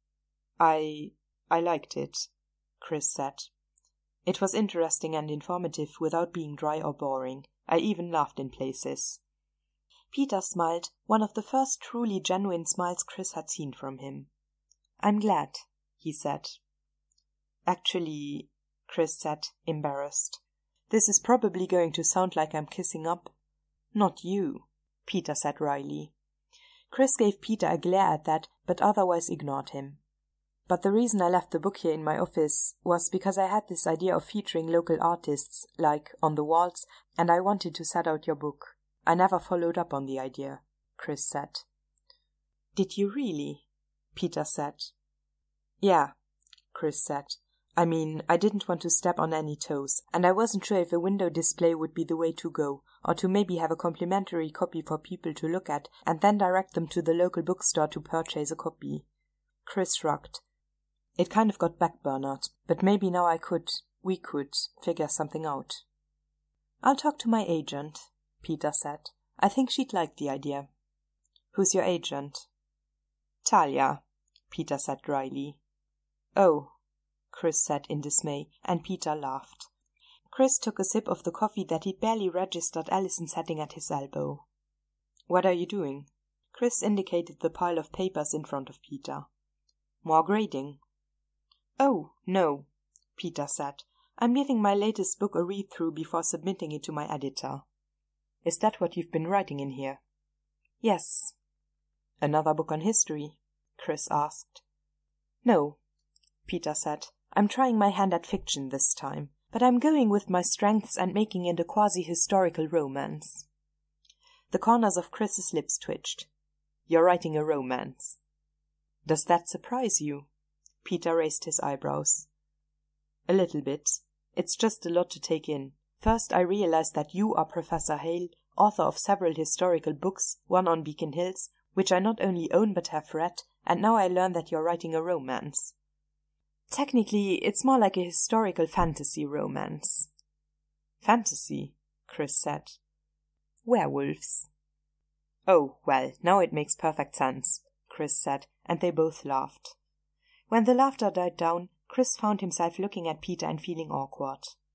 I... I liked it, Chris said. It was interesting and informative without being dry or boring. I even laughed in places. Peter smiled, one of the first truly genuine smiles Chris had seen from him. I'm glad, he said. Actually, Chris said, embarrassed. This is probably going to sound like I'm kissing up. Not you, Peter said wryly. Chris gave Peter a glare at that, but otherwise ignored him. But the reason I left the book here in my office was because I had this idea of featuring local artists, like On the Walls, and I wanted to set out your book. I never followed up on the idea, Chris said. Did you really? Peter said. Yeah, Chris said. I mean, I didn't want to step on any toes, and I wasn't sure if a window display would be the way to go, or to maybe have a complimentary copy for people to look at, and then direct them to the local bookstore to purchase a copy. Chris shrugged. It kind of got backburnered, but maybe now I could, we could, figure something out. I'll talk to my agent, Peter said. I think she'd like the idea. Who's your agent? Talia, Peter said dryly. Oh, Chris said in dismay, and Peter laughed. Chris took a sip of the coffee that he'd barely registered Allison setting at his elbow. What are you doing? Chris indicated the pile of papers in front of Peter. More grading. Oh, no, Peter said. I'm giving my latest book a read-through before submitting it to my editor. Is that what you've been writing in here? Yes. Another book on history? Chris asked. No, Peter said. I'm trying my hand at fiction this time, but I'm going with my strengths and making it a quasi-historical romance. The corners of Chris's lips twitched. You're writing a romance. Does that surprise you? Peter raised his eyebrows. A little bit. It's just a lot to take in. First, I realized that you are Professor Hale, author of several historical books, one on Beacon Hills, which I not only own but have read, and now I learn that you're writing a romance. Technically, it's more like a historical fantasy romance. Fantasy, Chris said. Werewolves. Oh, well, now it makes perfect sense, Chris said, and they both laughed. When the laughter died down, Chris found himself looking at Peter and feeling awkward.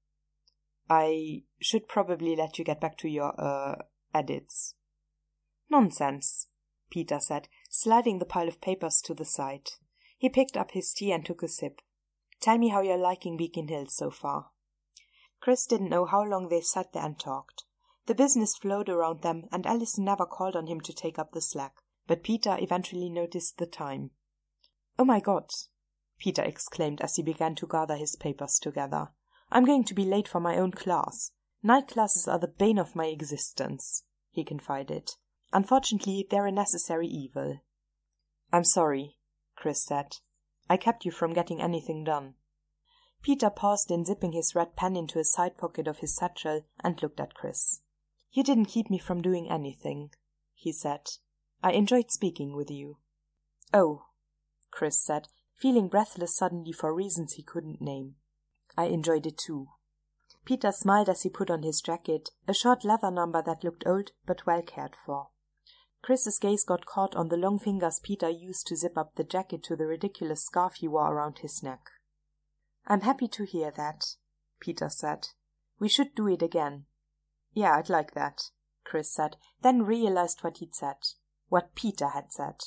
I should probably let you get back to your, uh, edits. Nonsense, Peter said, sliding the pile of papers to the side. He picked up his tea and took a sip. Tell me how you're liking Beacon Hill so far." Chris didn't know how long they sat there and talked. The business flowed around them, and Alison never called on him to take up the slack, but Peter eventually noticed the time. "Oh my God," Peter exclaimed as he began to gather his papers together. "I'm going to be late for my own class. Night classes are the bane of my existence," he confided. "Unfortunately, they're a necessary evil." "I'm sorry," Chris said. "I kept you from getting anything done." Peter paused in zipping his red pen into a side pocket of his satchel and looked at Chris. "You didn't keep me from doing anything," he said. "I enjoyed speaking with you." "Oh," Chris said, feeling breathless suddenly for reasons he couldn't name. "I enjoyed it too." Peter smiled as he put on his jacket, a short leather number that looked old but well cared for. Chris's gaze got caught on the long fingers Peter used to zip up the jacket to the ridiculous scarf he wore around his neck. "I'm happy to hear that," Peter said. "We should do it again." "Yeah, I'd like that," Chris said, then realized what he'd said. What Peter had said.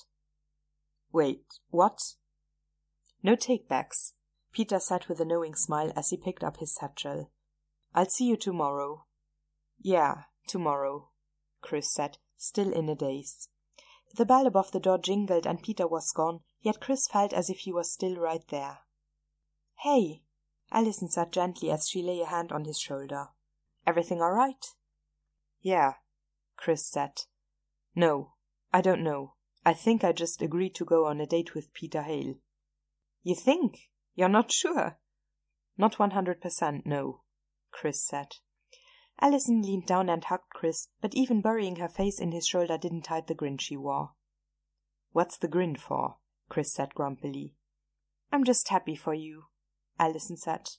"Wait, what?" "No take-backs," Peter said with a knowing smile as he picked up his satchel. "I'll see you tomorrow." "Yeah, tomorrow," Chris said, still in a daze. The bell above the door jingled and Peter was gone, yet Chris felt as if he was still right there. "Hey," Alison said gently as she lay a hand on his shoulder. "Everything all right?" "Yeah," Chris said. "No, I don't know. I think I just agreed to go on a date with Peter Hale." "You think? You're not sure?" "Not one hundred percent, no," Chris said. Alison leaned down and hugged Chris, but even burying her face in his shoulder didn't hide the grin she wore. "What's the grin for?" Chris said grumpily. "I'm just happy for you," Alison said.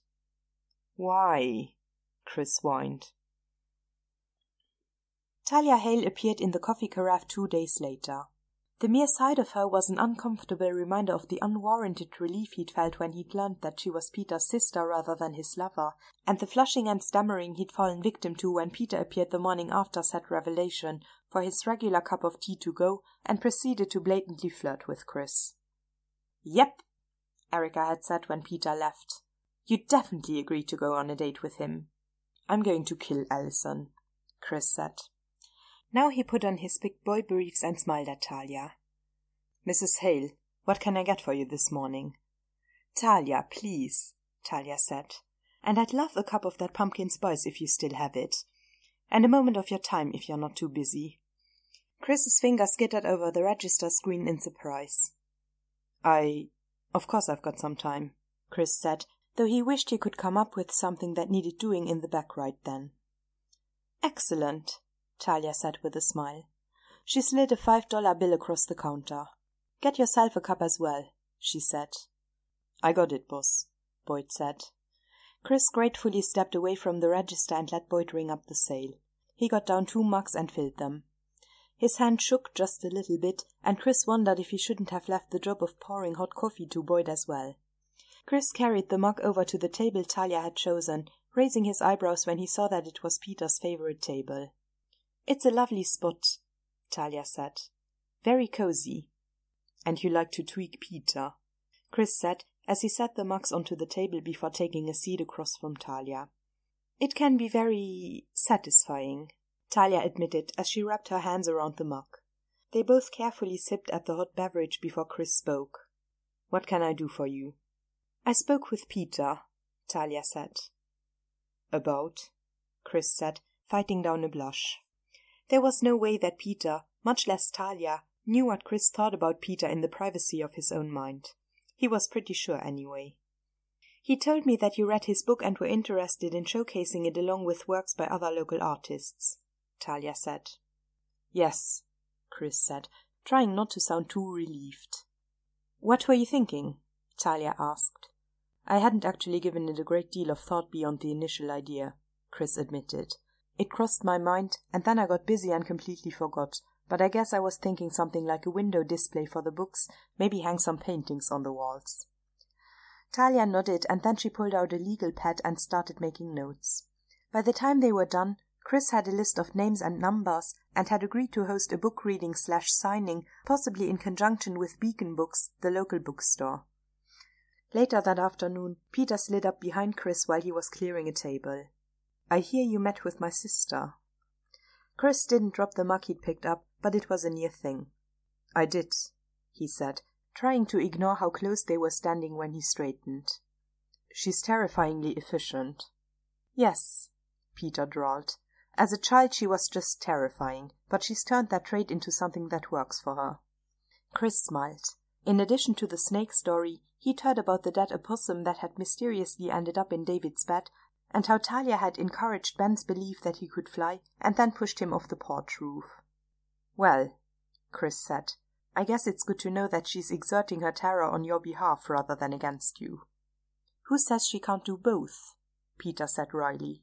"Why?" Chris whined. Talia Hale appeared in the coffee carafe two days later. The mere sight of her was an uncomfortable reminder of the unwarranted relief he'd felt when he'd learned that she was Peter's sister rather than his lover, and the flushing and stammering he'd fallen victim to when Peter appeared the morning after said revelation for his regular cup of tea to go and proceeded to blatantly flirt with Chris. "Yep," Erica had said when Peter left. "You definitely agreed to go on a date with him." "I'm going to kill Alison," Chris said. Now he put on his big boy briefs and smiled at Talia. "Missus Hale, what can I get for you this morning?" "Talia, please," Talia said. "And I'd love a cup of that pumpkin spice if you still have it. And a moment of your time if you're not too busy." Chris's finger skittered over the register screen in surprise. I... Of course I've got some time," Chris said, though he wished he could come up with something that needed doing in the back right then. "Excellent," Talia said with a smile. She slid a five-dollar bill across the counter. "Get yourself a cup as well," she said. "I got it, boss," Boyd said. Chris gratefully stepped away from the register and let Boyd ring up the sale. He got down two mugs and filled them. His hand shook just a little bit, and Chris wondered if he shouldn't have left the job of pouring hot coffee to Boyd as well. Chris carried the mug over to the table Talia had chosen, raising his eyebrows when he saw that it was Peter's favorite table. "It's a lovely spot," Talia said. "Very cozy." "And you like to tweak Peter," Chris said, as he set the mugs onto the table before taking a seat across from Talia. "It can be very satisfying," Talia admitted as she wrapped her hands around the mug. They both carefully sipped at the hot beverage before Chris spoke. "What can I do for you?" "I spoke with Peter," Talia said. "About?" Chris said, fighting down a blush. There was no way that Peter, much less Talia, knew what Chris thought about Peter in the privacy of his own mind. He was pretty sure anyway. "He told me that you read his book and were interested in showcasing it along with works by other local artists," Talia said. "Yes," Chris said, trying not to sound too relieved. "What were you thinking?" Talia asked. "I hadn't actually given it a great deal of thought beyond the initial idea," Chris admitted. "It crossed my mind, and then I got busy and completely forgot, but I guess I was thinking something like a window display for the books, maybe hang some paintings on the walls." Talia nodded, and then she pulled out a legal pad and started making notes. By the time they were done, Chris had a list of names and numbers and had agreed to host a book reading slash signing, possibly in conjunction with Beacon Books, the local bookstore. Later that afternoon, Peter slid up behind Chris while he was clearing a table. "I hear you met with my sister." Chris didn't drop the mug he'd picked up, but it was a near thing. "I did," he said, trying to ignore how close they were standing when he straightened. "She's terrifyingly efficient." "Yes," Peter drawled. "As a child she was just terrifying, but she's turned that trait into something that works for her." Chris smiled. In addition to the snake story, he'd heard about the dead opossum that had mysteriously ended up in David's bed, and how Talia had encouraged Ben's belief that he could fly, and then pushed him off the porch roof. "Well," Chris said, "I guess it's good to know that she's exerting her terror on your behalf rather than against you." "Who says she can't do both?" Peter said wryly.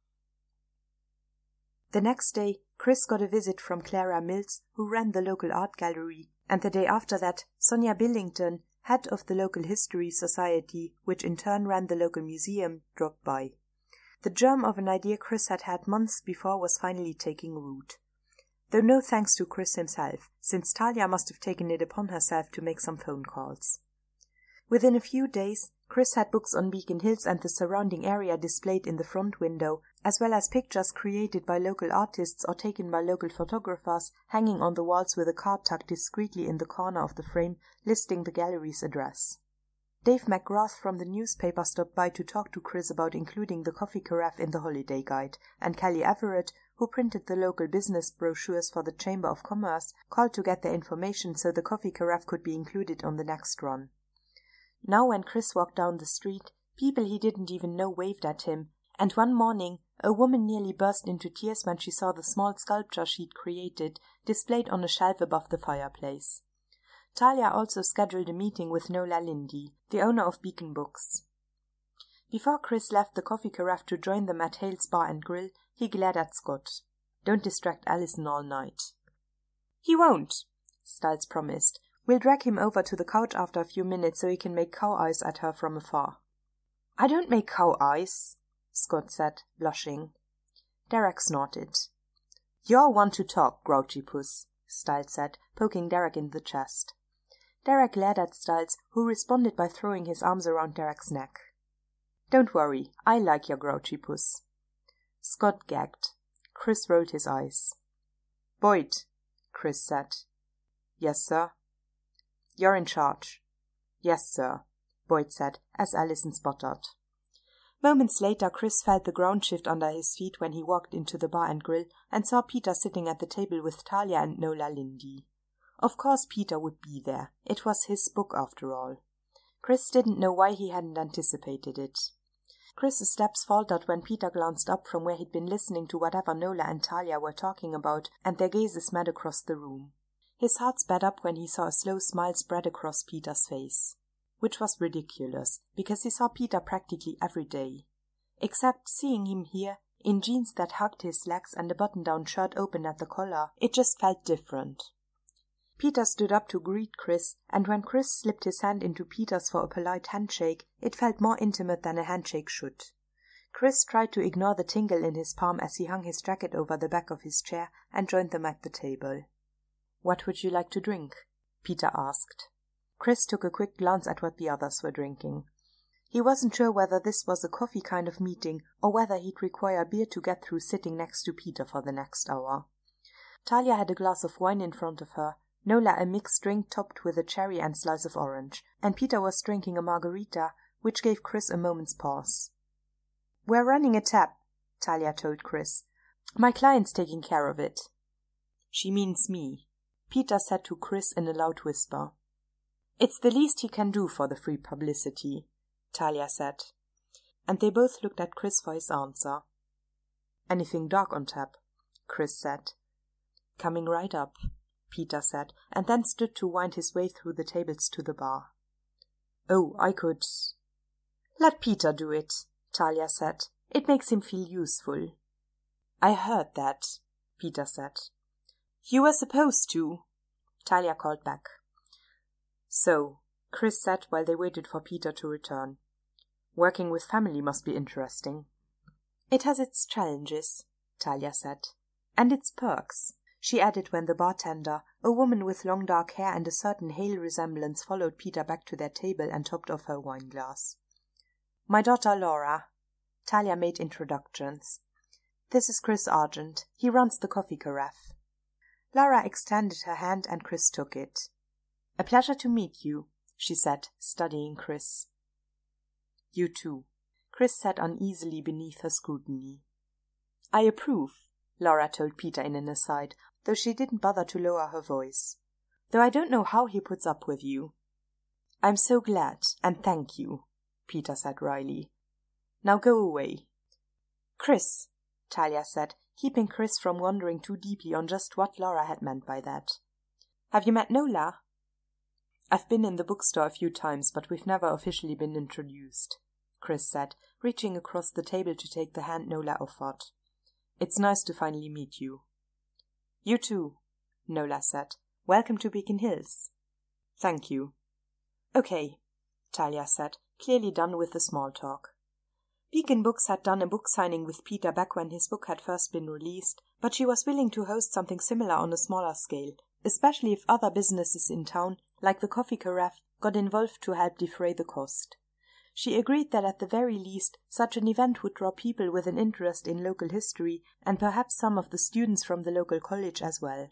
The next day, Chris got a visit from Clara Mills, who ran the local art gallery, and the day after that, Sonia Billington, head of the local history society, which in turn ran the local museum, dropped by. The germ of an idea Chris had had months before was finally taking root. Though no thanks to Chris himself, since Talia must have taken it upon herself to make some phone calls. Within a few days, Chris had books on Beacon Hills and the surrounding area displayed in the front window, as well as pictures created by local artists or taken by local photographers hanging on the walls with a card tucked discreetly in the corner of the frame listing the gallery's address. Dave McGrath from the newspaper stopped by to talk to Chris about including the coffee carafe in the holiday guide, and Kelly Everett, who printed the local business brochures for the Chamber of Commerce, called to get their information so the coffee carafe could be included on the next run. Now when Chris walked down the street, people he didn't even know waved at him, and one morning a woman nearly burst into tears when she saw the small sculpture she'd created displayed on a shelf above the fireplace. Talia also scheduled a meeting with Nola Lindy, the owner of Beacon Books. Before Chris left the coffee carafe to join them at Hale's Bar and Grill, he glared at Scott. "Don't distract Allison all night." "He won't," Stiles promised. "We'll drag him over to the couch after a few minutes so he can make cow eyes at her from afar." "I don't make cow eyes," Scott said, blushing. Derek snorted. "You're one to talk, grouchy puss," Stiles said, poking Derek in the chest. Derek glared at Stiles, who responded by throwing his arms around Derek's neck. "Don't worry, I like your grouchy puss." Scott gagged. Chris rolled his eyes. "Boyd," Chris said. "Yes, sir." "You're in charge." "Yes, sir," Boyd said, as Allison sputtered. Moments later, Chris felt the ground shift under his feet when he walked into the bar and grill and saw Peter sitting at the table with Talia and Nola Lindy. Of course Peter would be there. It was his book, after all. Chris didn't know why he hadn't anticipated it. Chris's steps faltered when Peter glanced up from where he'd been listening to whatever Nola and Talia were talking about, and their gazes met across the room. His heart sped up when he saw a slow smile spread across Peter's face. Which was ridiculous, because he saw Peter practically every day. Except seeing him here, in jeans that hugged his legs and a button-down shirt open at the collar, it just felt different. Peter stood up to greet Chris, and when Chris slipped his hand into Peter's for a polite handshake, it felt more intimate than a handshake should. Chris tried to ignore the tingle in his palm as he hung his jacket over the back of his chair and joined them at the table. "What would you like to drink?" Peter asked. Chris took a quick glance at what the others were drinking. He wasn't sure whether this was a coffee kind of meeting or whether he'd require beer to get through sitting next to Peter for the next hour. Talia had a glass of wine in front of her, Nola a mixed drink topped with a cherry and slice of orange, and Peter was drinking a margarita, which gave Chris a moment's pause. "We're running a tap," Talia told Chris. "My client's taking care of it." "She means me," Peter said to Chris in a loud whisper. "It's the least he can do for the free publicity," Talia said. And they both looked at Chris for his answer. "Anything dark on tap?" Chris said. "Coming right up," Peter said, and then stood to wind his way through the tables to the bar. "Oh, I could—" "Let Peter do it," Talia said. "It makes him feel useful." "I heard that," Peter said. "You were supposed to," Talia called back. "So," Chris said while they waited for Peter to return. "Working with family must be interesting." "It has its challenges," Talia said. "And its perks. she added when the bartender, a woman with long dark hair and a certain Hale resemblance, followed Peter back to their table and topped off her wine glass. "My daughter Laura." Talia made introductions. "This is Chris Argent. He runs the coffee carafe." Laura extended her hand and Chris took it. "A pleasure to meet you," she said, studying Chris. "You too." Chris sat uneasily beneath her scrutiny. "I approve," Laura told Peter in an aside, though she didn't bother to lower her voice. "Though I don't know how he puts up with you." "I'm so glad, and thank you," Peter said wryly. "Now go away." "Chris," Talia said, keeping Chris from wondering too deeply on just what Laura had meant by that. "Have you met Nola?" "I've been in the bookstore a few times, but we've never officially been introduced," Chris said, reaching across the table to take the hand Nola offered. "It's nice to finally meet you." "You too," Nola said. "Welcome to Beacon Hills." "Thank you." "Okay," Talia said, clearly done with the small talk. Beacon Books had done a book signing with Peter back when his book had first been released, but she was willing to host something similar on a smaller scale, especially if other businesses in town, like the Coffee Carafe, got involved to help defray the cost. She agreed that at the very least such an event would draw people with an interest in local history and perhaps some of the students from the local college as well.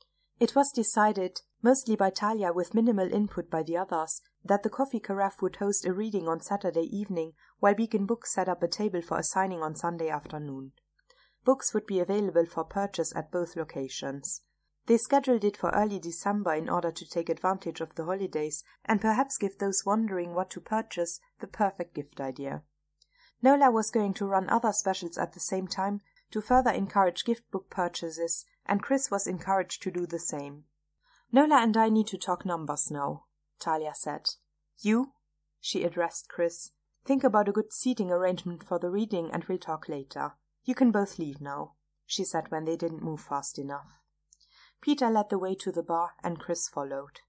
It was decided, mostly by Talia with minimal input by the others, that the Coffee Carafe would host a reading on Saturday evening while Beacon Books set up a table for a signing on Sunday afternoon. Books would be available for purchase at both locations. They scheduled it for early December in order to take advantage of the holidays and perhaps give those wondering what to purchase the perfect gift idea. Nola was going to run other specials at the same time to further encourage gift book purchases, and Chris was encouraged to do the same. "Nola and I need to talk numbers now," Talia said. "You," she addressed Chris, "think about a good seating arrangement for the reading and we'll talk later. You can both leave now," she said when they didn't move fast enough. Peter led the way to the bar and Chris followed.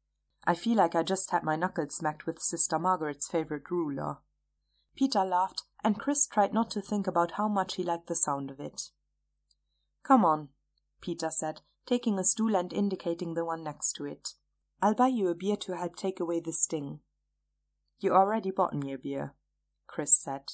"I feel like I just had my knuckles smacked with Sister Margaret's favorite ruler." Peter laughed, and Chris tried not to think about how much he liked the sound of it. "Come on," Peter said, taking a stool and indicating the one next to it. "I'll buy you a beer to help take away the sting." "You already bought me a beer," Chris said.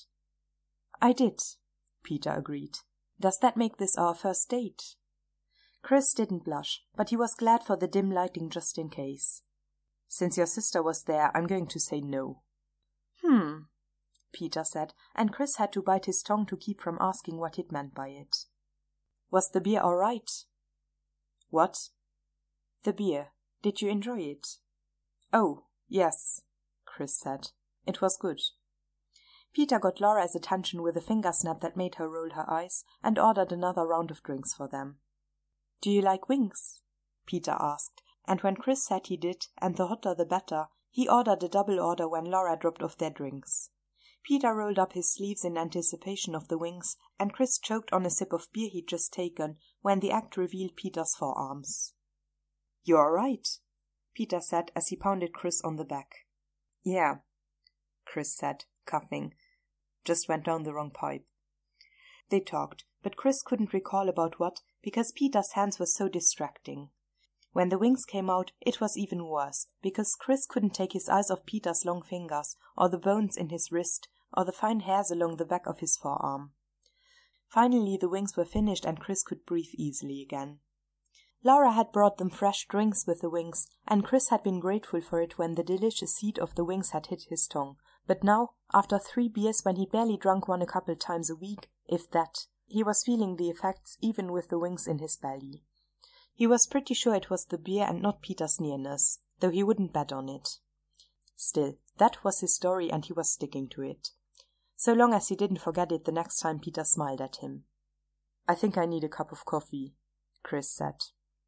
"I did," Peter agreed. "Does that make this our first date?" Chris didn't blush, but he was glad for the dim lighting just in case. "Since your sister was there, I'm going to say no." "Hmm," Peter said, and Chris had to bite his tongue to keep from asking what it meant by it. "Was the beer all right?" "What?" "The beer. Did you enjoy it?" "Oh, yes," Chris said. "It was good." Peter got Laura's attention with a finger snap that made her roll her eyes and ordered another round of drinks for them. "Do you like wings?" Peter asked, and when Chris said he did, and the hotter the better, he ordered a double order when Laura dropped off their drinks. Peter rolled up his sleeves in anticipation of the wings, and Chris choked on a sip of beer he'd just taken when the act revealed Peter's forearms. "You all right?" Peter said as he pounded Chris on the back. "Yeah," Chris said, coughing. "Just went down the wrong pipe." They talked, but Chris couldn't recall about what because Peter's hands were so distracting. When the wings came out, it was even worse, because Chris couldn't take his eyes off Peter's long fingers, or the bones in his wrist, or the fine hairs along the back of his forearm. Finally the wings were finished and Chris could breathe easily again. Laura had brought them fresh drinks with the wings, and Chris had been grateful for it when the delicious heat of the wings had hit his tongue. But now, after three beers when he barely drunk one a couple times a week, if that, he was feeling the effects even with the wings in his belly. He was pretty sure it was the beer and not Peter's nearness, though he wouldn't bet on it. Still, that was his story and he was sticking to it. So long as he didn't forget it the next time Peter smiled at him. "I think I need a cup of coffee," Chris said.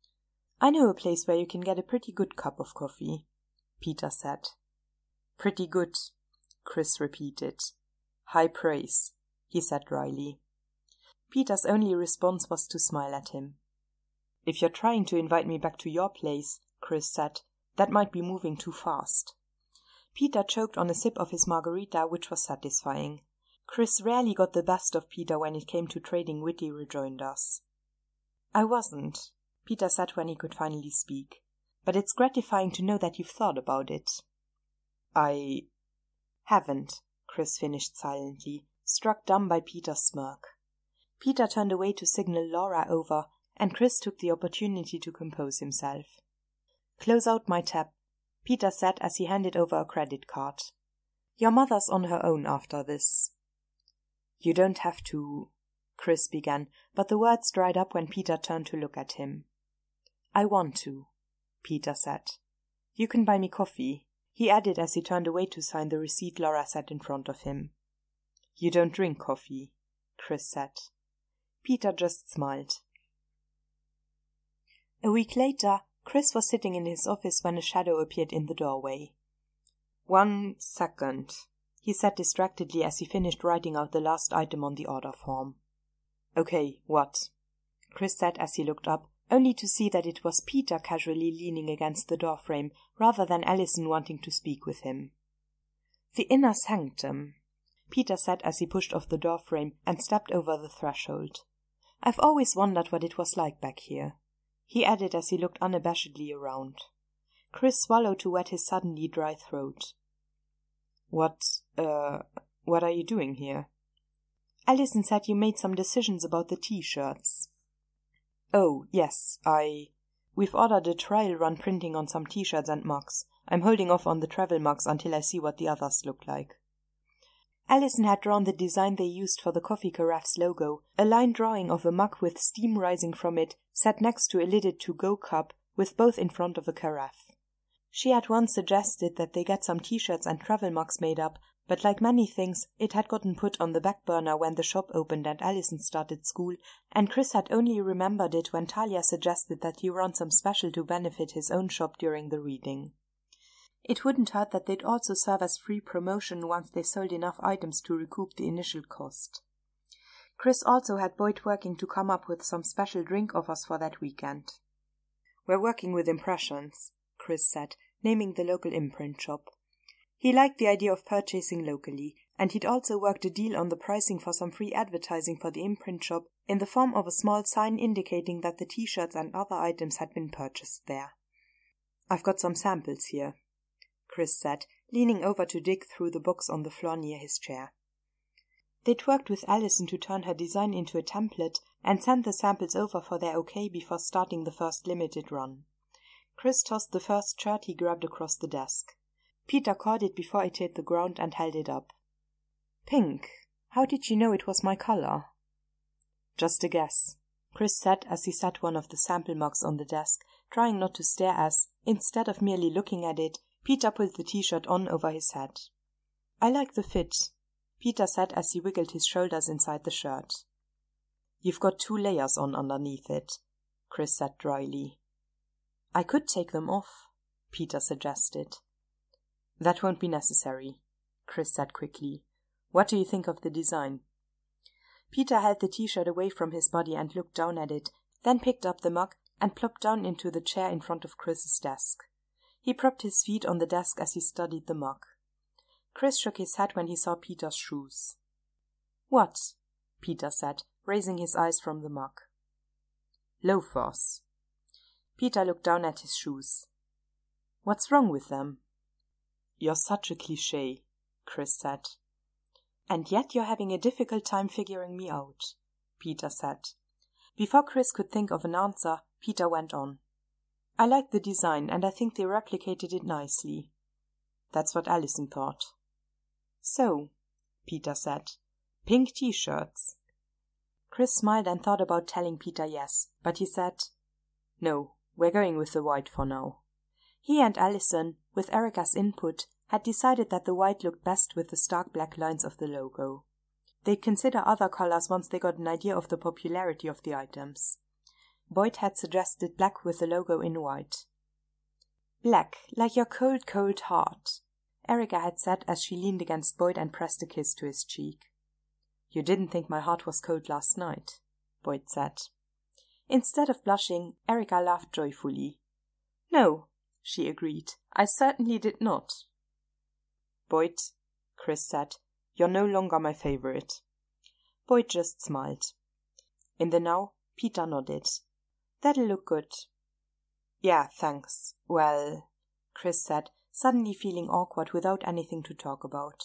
"I know a place where you can get a pretty good cup of coffee," Peter said. "Pretty good," Chris repeated. "High praise," he said dryly. Peter's only response was to smile at him. "If you're trying to invite me back to your place," Chris said, "that might be moving too fast." Peter choked on a sip of his margarita, which was satisfying. Chris rarely got the best of Peter when it came to trading witty rejoinders. "I wasn't," Peter said when he could finally speak. "But it's gratifying to know that you've thought about it." "I haven't," Chris finished silently, struck dumb by Peter's smirk. Peter turned away to signal Laura over, and Chris took the opportunity to compose himself. "Close out my tab," Peter said as he handed over a credit card. "Your mother's on her own after this." "You don't have to," Chris began, but the words dried up when Peter turned to look at him. "I want to," Peter said. "You can buy me coffee," he added as he turned away to sign the receipt Laura set in front of him. "You don't drink coffee," Chris said. Peter just smiled. A week later, Chris was sitting in his office when a shadow appeared in the doorway. "One second," he said distractedly as he finished writing out the last item on the order form. "Okay, what?" Chris said as he looked up, only to see that it was Peter casually leaning against the doorframe rather than Allison wanting to speak with him. "The inner sanctum," Peter said as he pushed off the doorframe and stepped over the threshold. "I've always wondered what it was like back here," he added as he looked unabashedly around. Chris swallowed to wet his suddenly dry throat. What, uh, what are you doing here?" "Allison said you made some decisions about the T-shirts." "Oh, yes, I... We've ordered a trial run printing on some T-shirts and mugs. I'm holding off on the travel mugs until I see what the others look like." Allison had drawn the design they used for the coffee carafe's logo, a line drawing of a mug with steam rising from it, set next to a lidded to-go cup, with both in front of a carafe. She had once suggested that they get some T-shirts and travel mugs made up, but like many things, it had gotten put on the back burner when the shop opened and Allison started school, and Chris had only remembered it when Talia suggested that he run some special to benefit his own shop during the reading. It wouldn't hurt that they'd also serve as free promotion once they sold enough items to recoup the initial cost. Chris also had Boyd working to come up with some special drink offers for that weekend. "We're working with Impressions," Chris said, naming the local imprint shop. He liked the idea of purchasing locally, and he'd also worked a deal on the pricing for some free advertising for the imprint shop in the form of a small sign indicating that the T-shirts and other items had been purchased there. "I've got some samples here," Chris said, leaning over to dig through the box on the floor near his chair. They'd worked with Allison to turn her design into a template and sent the samples over for their okay before starting the first limited run. Chris tossed the first shirt he grabbed across the desk. Peter caught it before it hit the ground and held it up. "Pink. How did you know it was my color?" "Just a guess," Chris said as he set one of the sample mugs on the desk, trying not to stare as, instead of merely looking at it, Peter pulled the T-shirt on over his head. "I like the fit," Peter said as he wiggled his shoulders inside the shirt. "You've got two layers on underneath it," Chris said dryly. "I could take them off," Peter suggested. "That won't be necessary," Chris said quickly. "What do you think of the design?" Peter held the T-shirt away from his body and looked down at it, then picked up the mug and plopped down into the chair in front of Chris's desk. He propped his feet on the desk as he studied the mug. Chris shook his head when he saw Peter's shoes. "What?" Peter said, raising his eyes from the mug. "Loafers." Peter looked down at his shoes. "What's wrong with them?" "You're such a cliché," Chris said. "And yet you're having a difficult time figuring me out," Peter said. Before Chris could think of an answer, Peter went on. "I like the design, and I think they replicated it nicely." That's what Allison thought. "So," Peter said, "pink T-shirts." Chris smiled and thought about telling Peter yes, but he said, "No, we're going with the white for now." He and Allison, with Erica's input, had decided that the white looked best with the stark black lines of the logo. They'd consider other colors once they got an idea of the popularity of the items. Boyd had suggested black with the logo in white. "Black, like your cold, cold heart," Erica had said as she leaned against Boyd and pressed a kiss to his cheek. "You didn't think my heart was cold last night," Boyd said. Instead of blushing, Erica laughed joyfully. "No," she agreed, "I certainly did not." "Boyd," Chris said, "you're no longer my favorite." Boyd just smiled. In the now, Peter nodded. That'll look good. Yeah, thanks. Well, Chris said, suddenly feeling awkward without anything to talk about.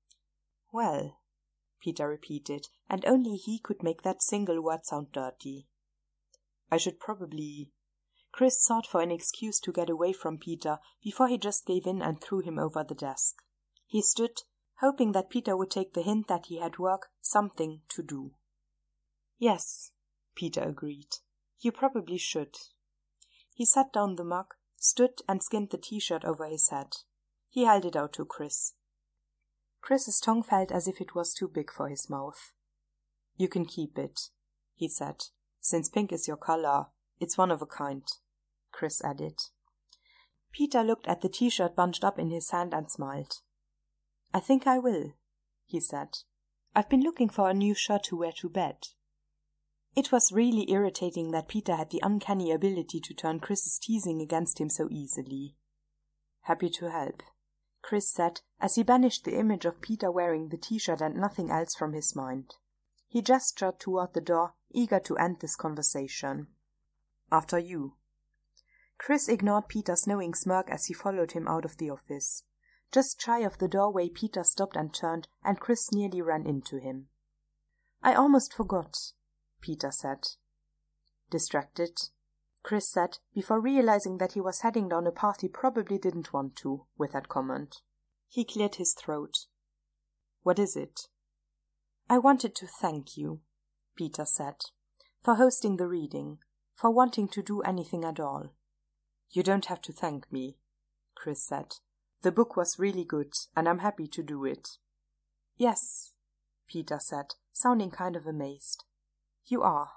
Well, Peter repeated, and only he could make that single word sound dirty. I should probably... Chris sought for an excuse to get away from Peter before he just gave in and threw him over the desk. He stood, hoping that Peter would take the hint that he had work, something to do. Yes, Peter agreed. You probably should. He set down the mug, stood and skinned the t-shirt over his head. He held it out to Chris. Chris's tongue felt as if it was too big for his mouth. You can keep it, he said. Since pink is your color, it's one of a kind, Chris added. Peter looked at the t-shirt bunched up in his hand and smiled. I think I will, he said. I've been looking for a new shirt to wear to bed. It was really irritating that Peter had the uncanny ability to turn Chris's teasing against him so easily. Happy to help, Chris said as he banished the image of Peter wearing the t-shirt and nothing else from his mind. He gestured toward the door, eager to end this conversation. After you. Chris ignored Peter's knowing smirk as he followed him out of the office. Just shy of the doorway, Peter stopped and turned, and Chris nearly ran into him. I almost forgot, Peter said. Distracted, Chris said, before realizing that he was heading down a path he probably didn't want to, with that comment. He cleared his throat. What is it? I wanted to thank you, Peter said, for hosting the reading, for wanting to do anything at all. You don't have to thank me, Chris said. The book was really good, and I'm happy to do it. Yes, Peter said, sounding kind of amazed. You are.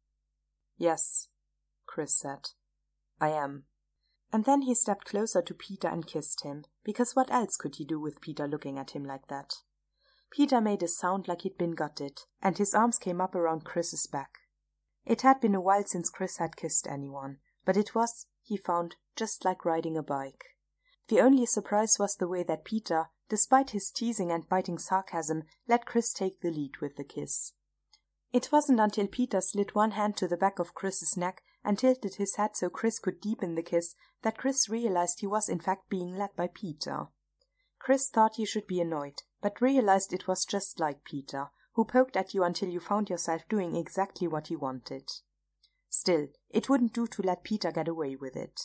Yes, Chris said. I am. And then he stepped closer to Peter and kissed him, because what else could he do with Peter looking at him like that? Peter made a sound like he'd been gutted, and his arms came up around Chris's back. It had been a while since Chris had kissed anyone, but it was, he found, just like riding a bike. The only surprise was the way that Peter, despite his teasing and biting sarcasm, let Chris take the lead with the kiss. It wasn't until Peter slid one hand to the back of Chris's neck and tilted his head so Chris could deepen the kiss that Chris realized he was in fact being led by Peter. Chris thought he should be annoyed, but realized it was just like Peter, who poked at you until you found yourself doing exactly what he wanted. Still, it wouldn't do to let Peter get away with it.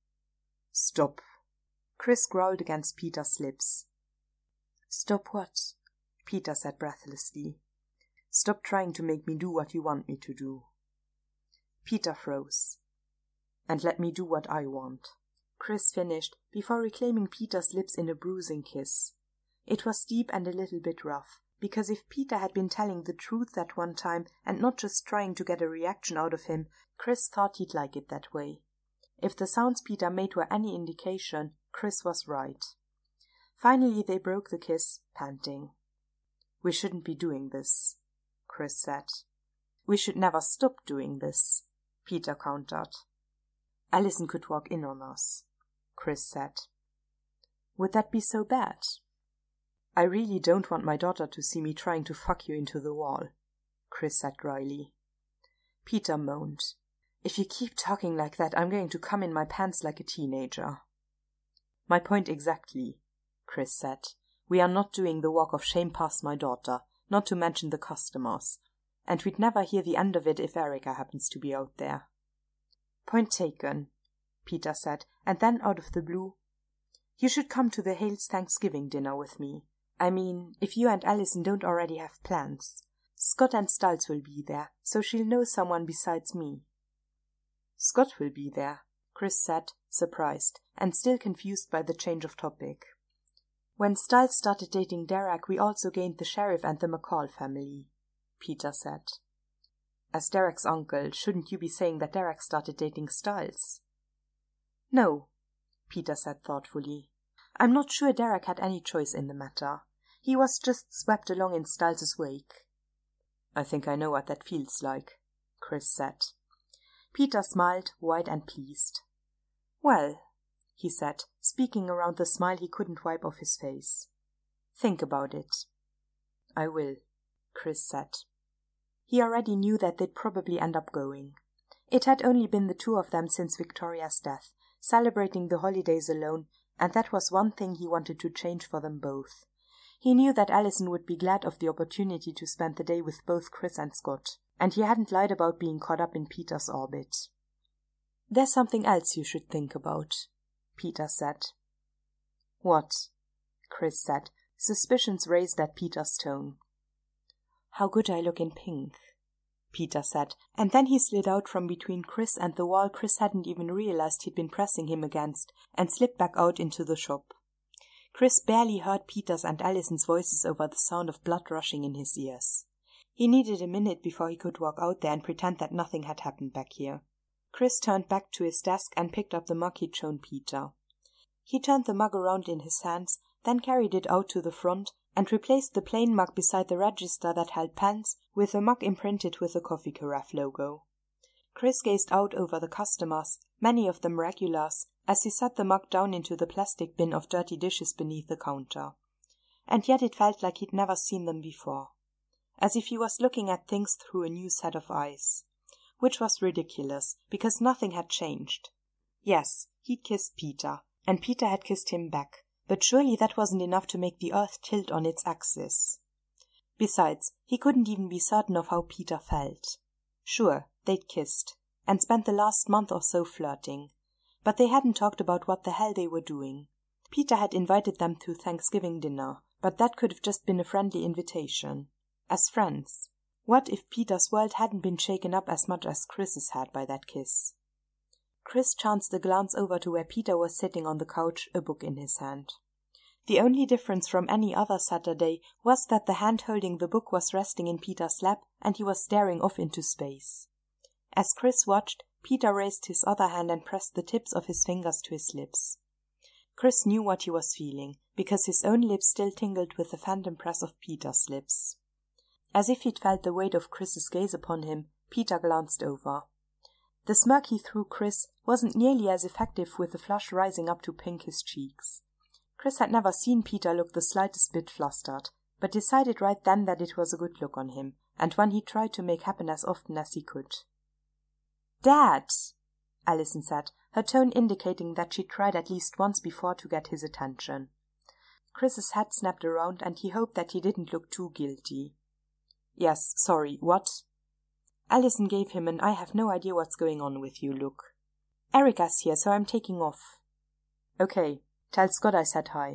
Stop, Chris growled against Peter's lips. Stop what? Peter said breathlessly. Stop trying to make me do what you want me to do. Peter froze. And let me do what I want, Chris finished before reclaiming Peter's lips in a bruising kiss. It was deep and a little bit rough, because if Peter had been telling the truth that one time and not just trying to get a reaction out of him, Chris thought he'd like it that way. If the sounds Peter made were any indication, Chris was right. Finally they broke the kiss, panting. We shouldn't be doing this, Chris said. We should never stop doing this, Peter countered. Allison could walk in on us, Chris said. Would that be so bad? I really don't want my daughter to see me trying to fuck you into the wall, Chris said dryly. Peter moaned. If you keep talking like that, I'm going to come in my pants like a teenager. My point exactly, Chris said. We are not doing the walk of shame past my daughter, not to mention the customers, and we'd never hear the end of it if Erica happens to be out there. Point taken, Peter said, and then out of the blue, you should come to the Hales Thanksgiving dinner with me. I mean, if you and Allison don't already have plans. Scott and Stultz will be there, so she'll know someone besides me. Scott will be there, Chris said, surprised, and still confused by the change of topic. When Stultz started dating Derek, we also gained the sheriff and the McCall family, Peter said. As Derek's uncle, shouldn't you be saying that Derek started dating Stultz? No, Peter said thoughtfully. I'm not sure Derek had any choice in the matter. He was just swept along in Stultz's wake. I think I know what that feels like, Chris said. Peter smiled, wide and pleased. Well, he said, speaking around the smile he couldn't wipe off his face. Think about it. I will, Chris said. He already knew that they'd probably end up going. It had only been the two of them since Victoria's death, celebrating the holidays alone, and that was one thing he wanted to change for them both. He knew that Allison would be glad of the opportunity to spend the day with both Chris and Scott, and he hadn't lied about being caught up in Peter's orbit. "There's something else you should think about," Peter said. "What?" Chris said, suspicions raised at Peter's tone. "How good I look in pink," Peter said, and then he slid out from between Chris and the wall Chris hadn't even realized he'd been pressing him against, and slipped back out into the shop. Chris barely heard Peter's and Allison's voices over the sound of blood rushing in his ears. He needed a minute before he could walk out there and pretend that nothing had happened back here. Chris turned back to his desk and picked up the mug he'd shown Peter. He turned the mug around in his hands, then carried it out to the front, and replaced the plain mug beside the register that held pens, with a mug imprinted with the coffee carafe logo. Chris gazed out over the customers, many of them regulars, as he set the mug down into the plastic bin of dirty dishes beneath the counter. And yet it felt like he'd never seen them before. As if he was looking at things through a new set of eyes. Which was ridiculous, because nothing had changed. Yes, he'd kissed Peter, and Peter had kissed him back, but surely that wasn't enough to make the earth tilt on its axis. Besides, he couldn't even be certain of how Peter felt. Sure, they'd kissed, and spent the last month or so flirting, but they hadn't talked about what the hell they were doing. Peter had invited them to Thanksgiving dinner, but that could have just been a friendly invitation. As friends. What if Peter's world hadn't been shaken up as much as Chris's had by that kiss? Chris chanced a glance over to where Peter was sitting on the couch, a book in his hand. The only difference from any other Saturday was that the hand holding the book was resting in Peter's lap and he was staring off into space. As Chris watched, Peter raised his other hand and pressed the tips of his fingers to his lips. Chris knew what he was feeling, because his own lips still tingled with the phantom press of Peter's lips. As if he'd felt the weight of Chris's gaze upon him, Peter glanced over. The smirk he threw Chris wasn't nearly as effective with the flush rising up to pink his cheeks. Chris had never seen Peter look the slightest bit flustered, but decided right then that it was a good look on him, and one he tried to make happen as often as he could. "Dad!" Allison said, her tone indicating that she'd tried at least once before to get his attention. Chris's head snapped around, and he hoped that he didn't look too guilty. "Yes, sorry, what?" Allison gave him an I have no idea what's going on with you look. "Erica's here, so I'm taking off." "Okay, tell Scott I said hi."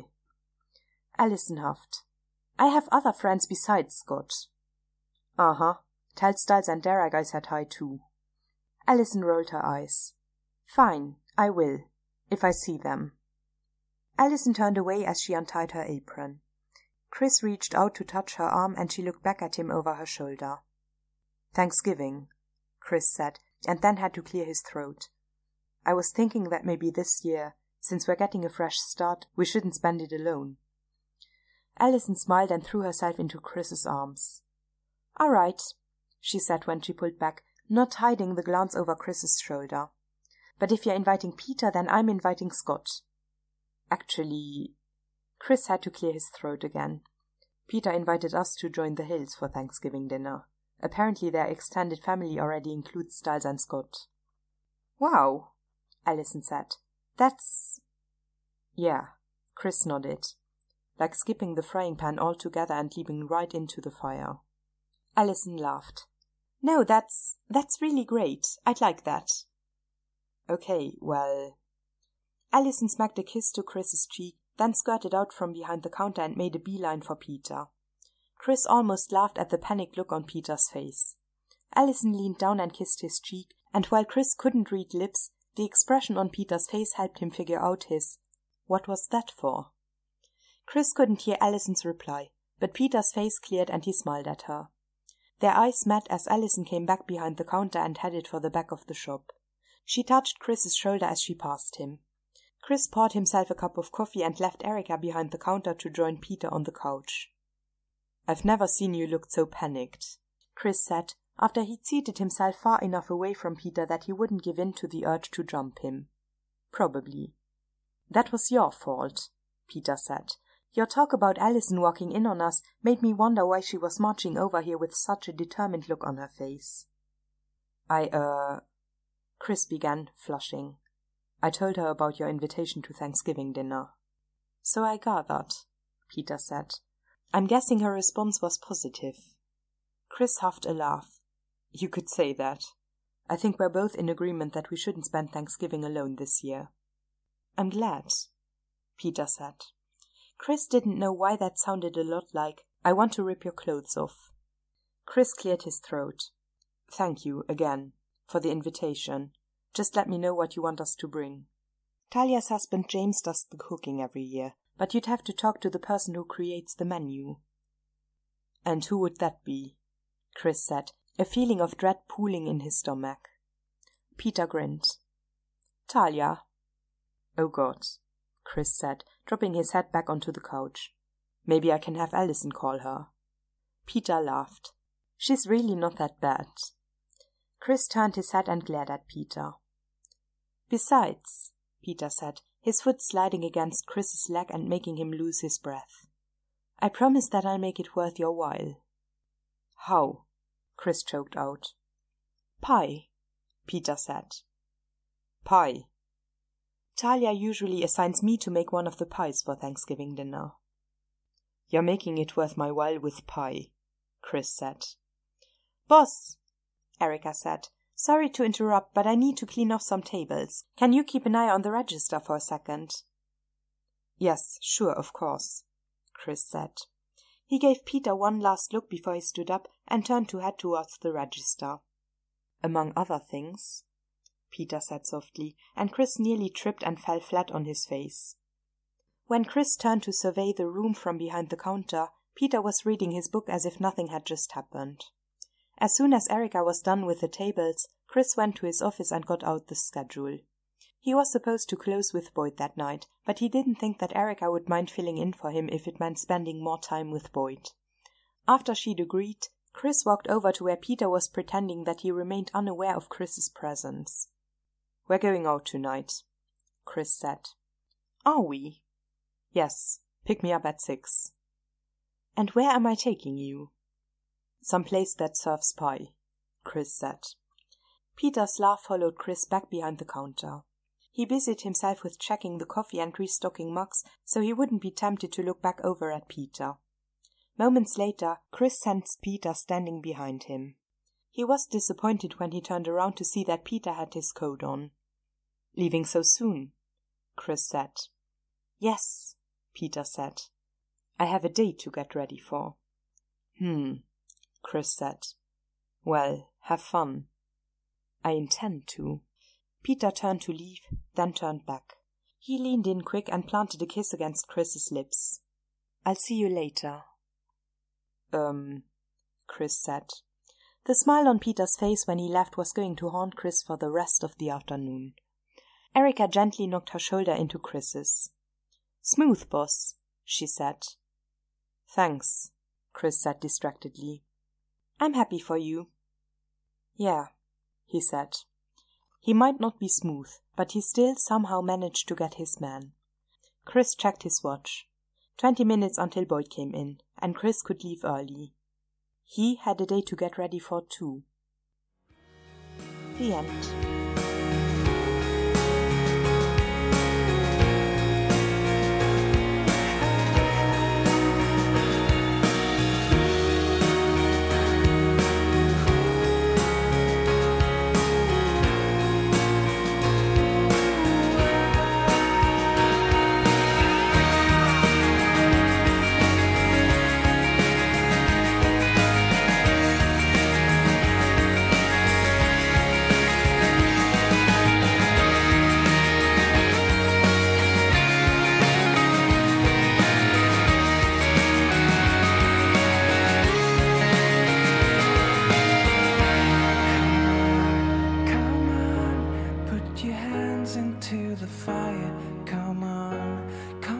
Allison huffed. "I have other friends besides Scott." "Uh-huh, tell Styles and Derek I said hi too." Allison rolled her eyes. "Fine, I will, if I see them." Allison turned away as she untied her apron. Chris reached out to touch her arm and she looked back at him over her shoulder. "Thanksgiving," Chris said, and then had to clear his throat. "I was thinking that maybe this year, since we're getting a fresh start, we shouldn't spend it alone." Allison smiled and threw herself into Chris's arms. "All right," she said when she pulled back, not hiding the glance over Chris's shoulder. "But if you're inviting Peter, then I'm inviting Scott." "Actually..." Chris had to clear his throat again. "Peter invited us to join the Hills for Thanksgiving dinner. Apparently their extended family already includes Styles and Scott." "Wow," Allison said. "That's..." "Yeah," Chris nodded. "Like skipping the frying pan altogether and leaping right into the fire." Allison laughed. "No, that's... that's really great. I'd like that." "Okay, well..." Allison smacked a kiss to Chris's cheek, then skirted out from behind the counter and made a beeline for Peter. Chris almost laughed at the panicked look on Peter's face. Allison leaned down and kissed his cheek, and while Chris couldn't read lips, the expression on Peter's face helped him figure out his "What was that for?" Chris couldn't hear Allison's reply, but Peter's face cleared and he smiled at her. Their eyes met as Allison came back behind the counter and headed for the back of the shop. She touched Chris's shoulder as she passed him. Chris poured himself a cup of coffee and left Erica behind the counter to join Peter on the couch. "I've never seen you look so panicked," Chris said, after he'd seated himself far enough away from Peter that he wouldn't give in to the urge to jump him. "Probably." "That was your fault," Peter said. "Your talk about Allison walking in on us made me wonder why she was marching over here with such a determined look on her face." I, uh... Chris began, flushing. I told her about your invitation to Thanksgiving dinner. So I gathered, Peter said. I'm guessing her response was positive. Chris huffed a laugh. You could say that. I think we're both in agreement that we shouldn't spend Thanksgiving alone this year. I'm glad, Peter said. Chris didn't know why that sounded a lot like, I want to rip your clothes off. Chris cleared his throat. Thank you, again, for the invitation. Just let me know what you want us to bring. Talia's husband James does the cooking every year, but you'd have to talk to the person who creates the menu. And who would that be? Chris said, a feeling of dread pooling in his stomach. Peter grinned. Talia. Oh God, Chris said, dropping his head back onto the couch. Maybe I can have Allison call her. Peter laughed. She's really not that bad. Chris turned his head and glared at Peter. Besides, Peter said, his foot sliding against Chris's leg and making him lose his breath. I promise that I'll make it worth your while. How? Chris choked out. Pie, Peter said. Pie. Talia usually assigns me to make one of the pies for Thanksgiving dinner. You're making it worth my while with pie, Chris said. Boss, Erica said. Sorry to interrupt, but I need to clean off some tables. Can you keep an eye on the register for a second? Yes, sure, of course, Chris said. He gave Peter one last look before he stood up and turned to head towards the register. Among other things, Peter said softly, and Chris nearly tripped and fell flat on his face. When Chris turned to survey the room from behind the counter, Peter was reading his book as if nothing had just happened. As soon as Erica was done with the tables, Chris went to his office and got out the schedule. He was supposed to close with Boyd that night, but he didn't think that Erica would mind filling in for him if it meant spending more time with Boyd. After she'd agreed, Chris walked over to where Peter was pretending that he remained unaware of Chris's presence. We're going out tonight, Chris said. Are we? Yes, pick me up at six. And where am I taking you? Some place that serves pie, Chris said. Peter's laugh followed Chris back behind the counter. He busied himself with checking the coffee and restocking mugs so he wouldn't be tempted to look back over at Peter. Moments later, Chris sensed Peter standing behind him. He was disappointed when he turned around to see that Peter had his coat on. Leaving so soon? Chris said. Yes, Peter said. I have a date to get ready for. Hmm, Chris said. Well, have fun. I intend to. Peter turned to leave, then turned back. He leaned in quick and planted a kiss against Chris's lips. I'll see you later. Um, Chris said. The smile on Peter's face when he left was going to haunt Chris for the rest of the afternoon. Erica gently knocked her shoulder into Chris's. Smooth, boss, she said. Thanks, Chris said distractedly. I'm happy for you. Yeah, he said. He might not be smooth, but he still somehow managed to get his man. Chris checked his watch. Twenty minutes until Boyd came in, and Chris could leave early. He had a day to get ready for too. The end. Into the fire, come on, come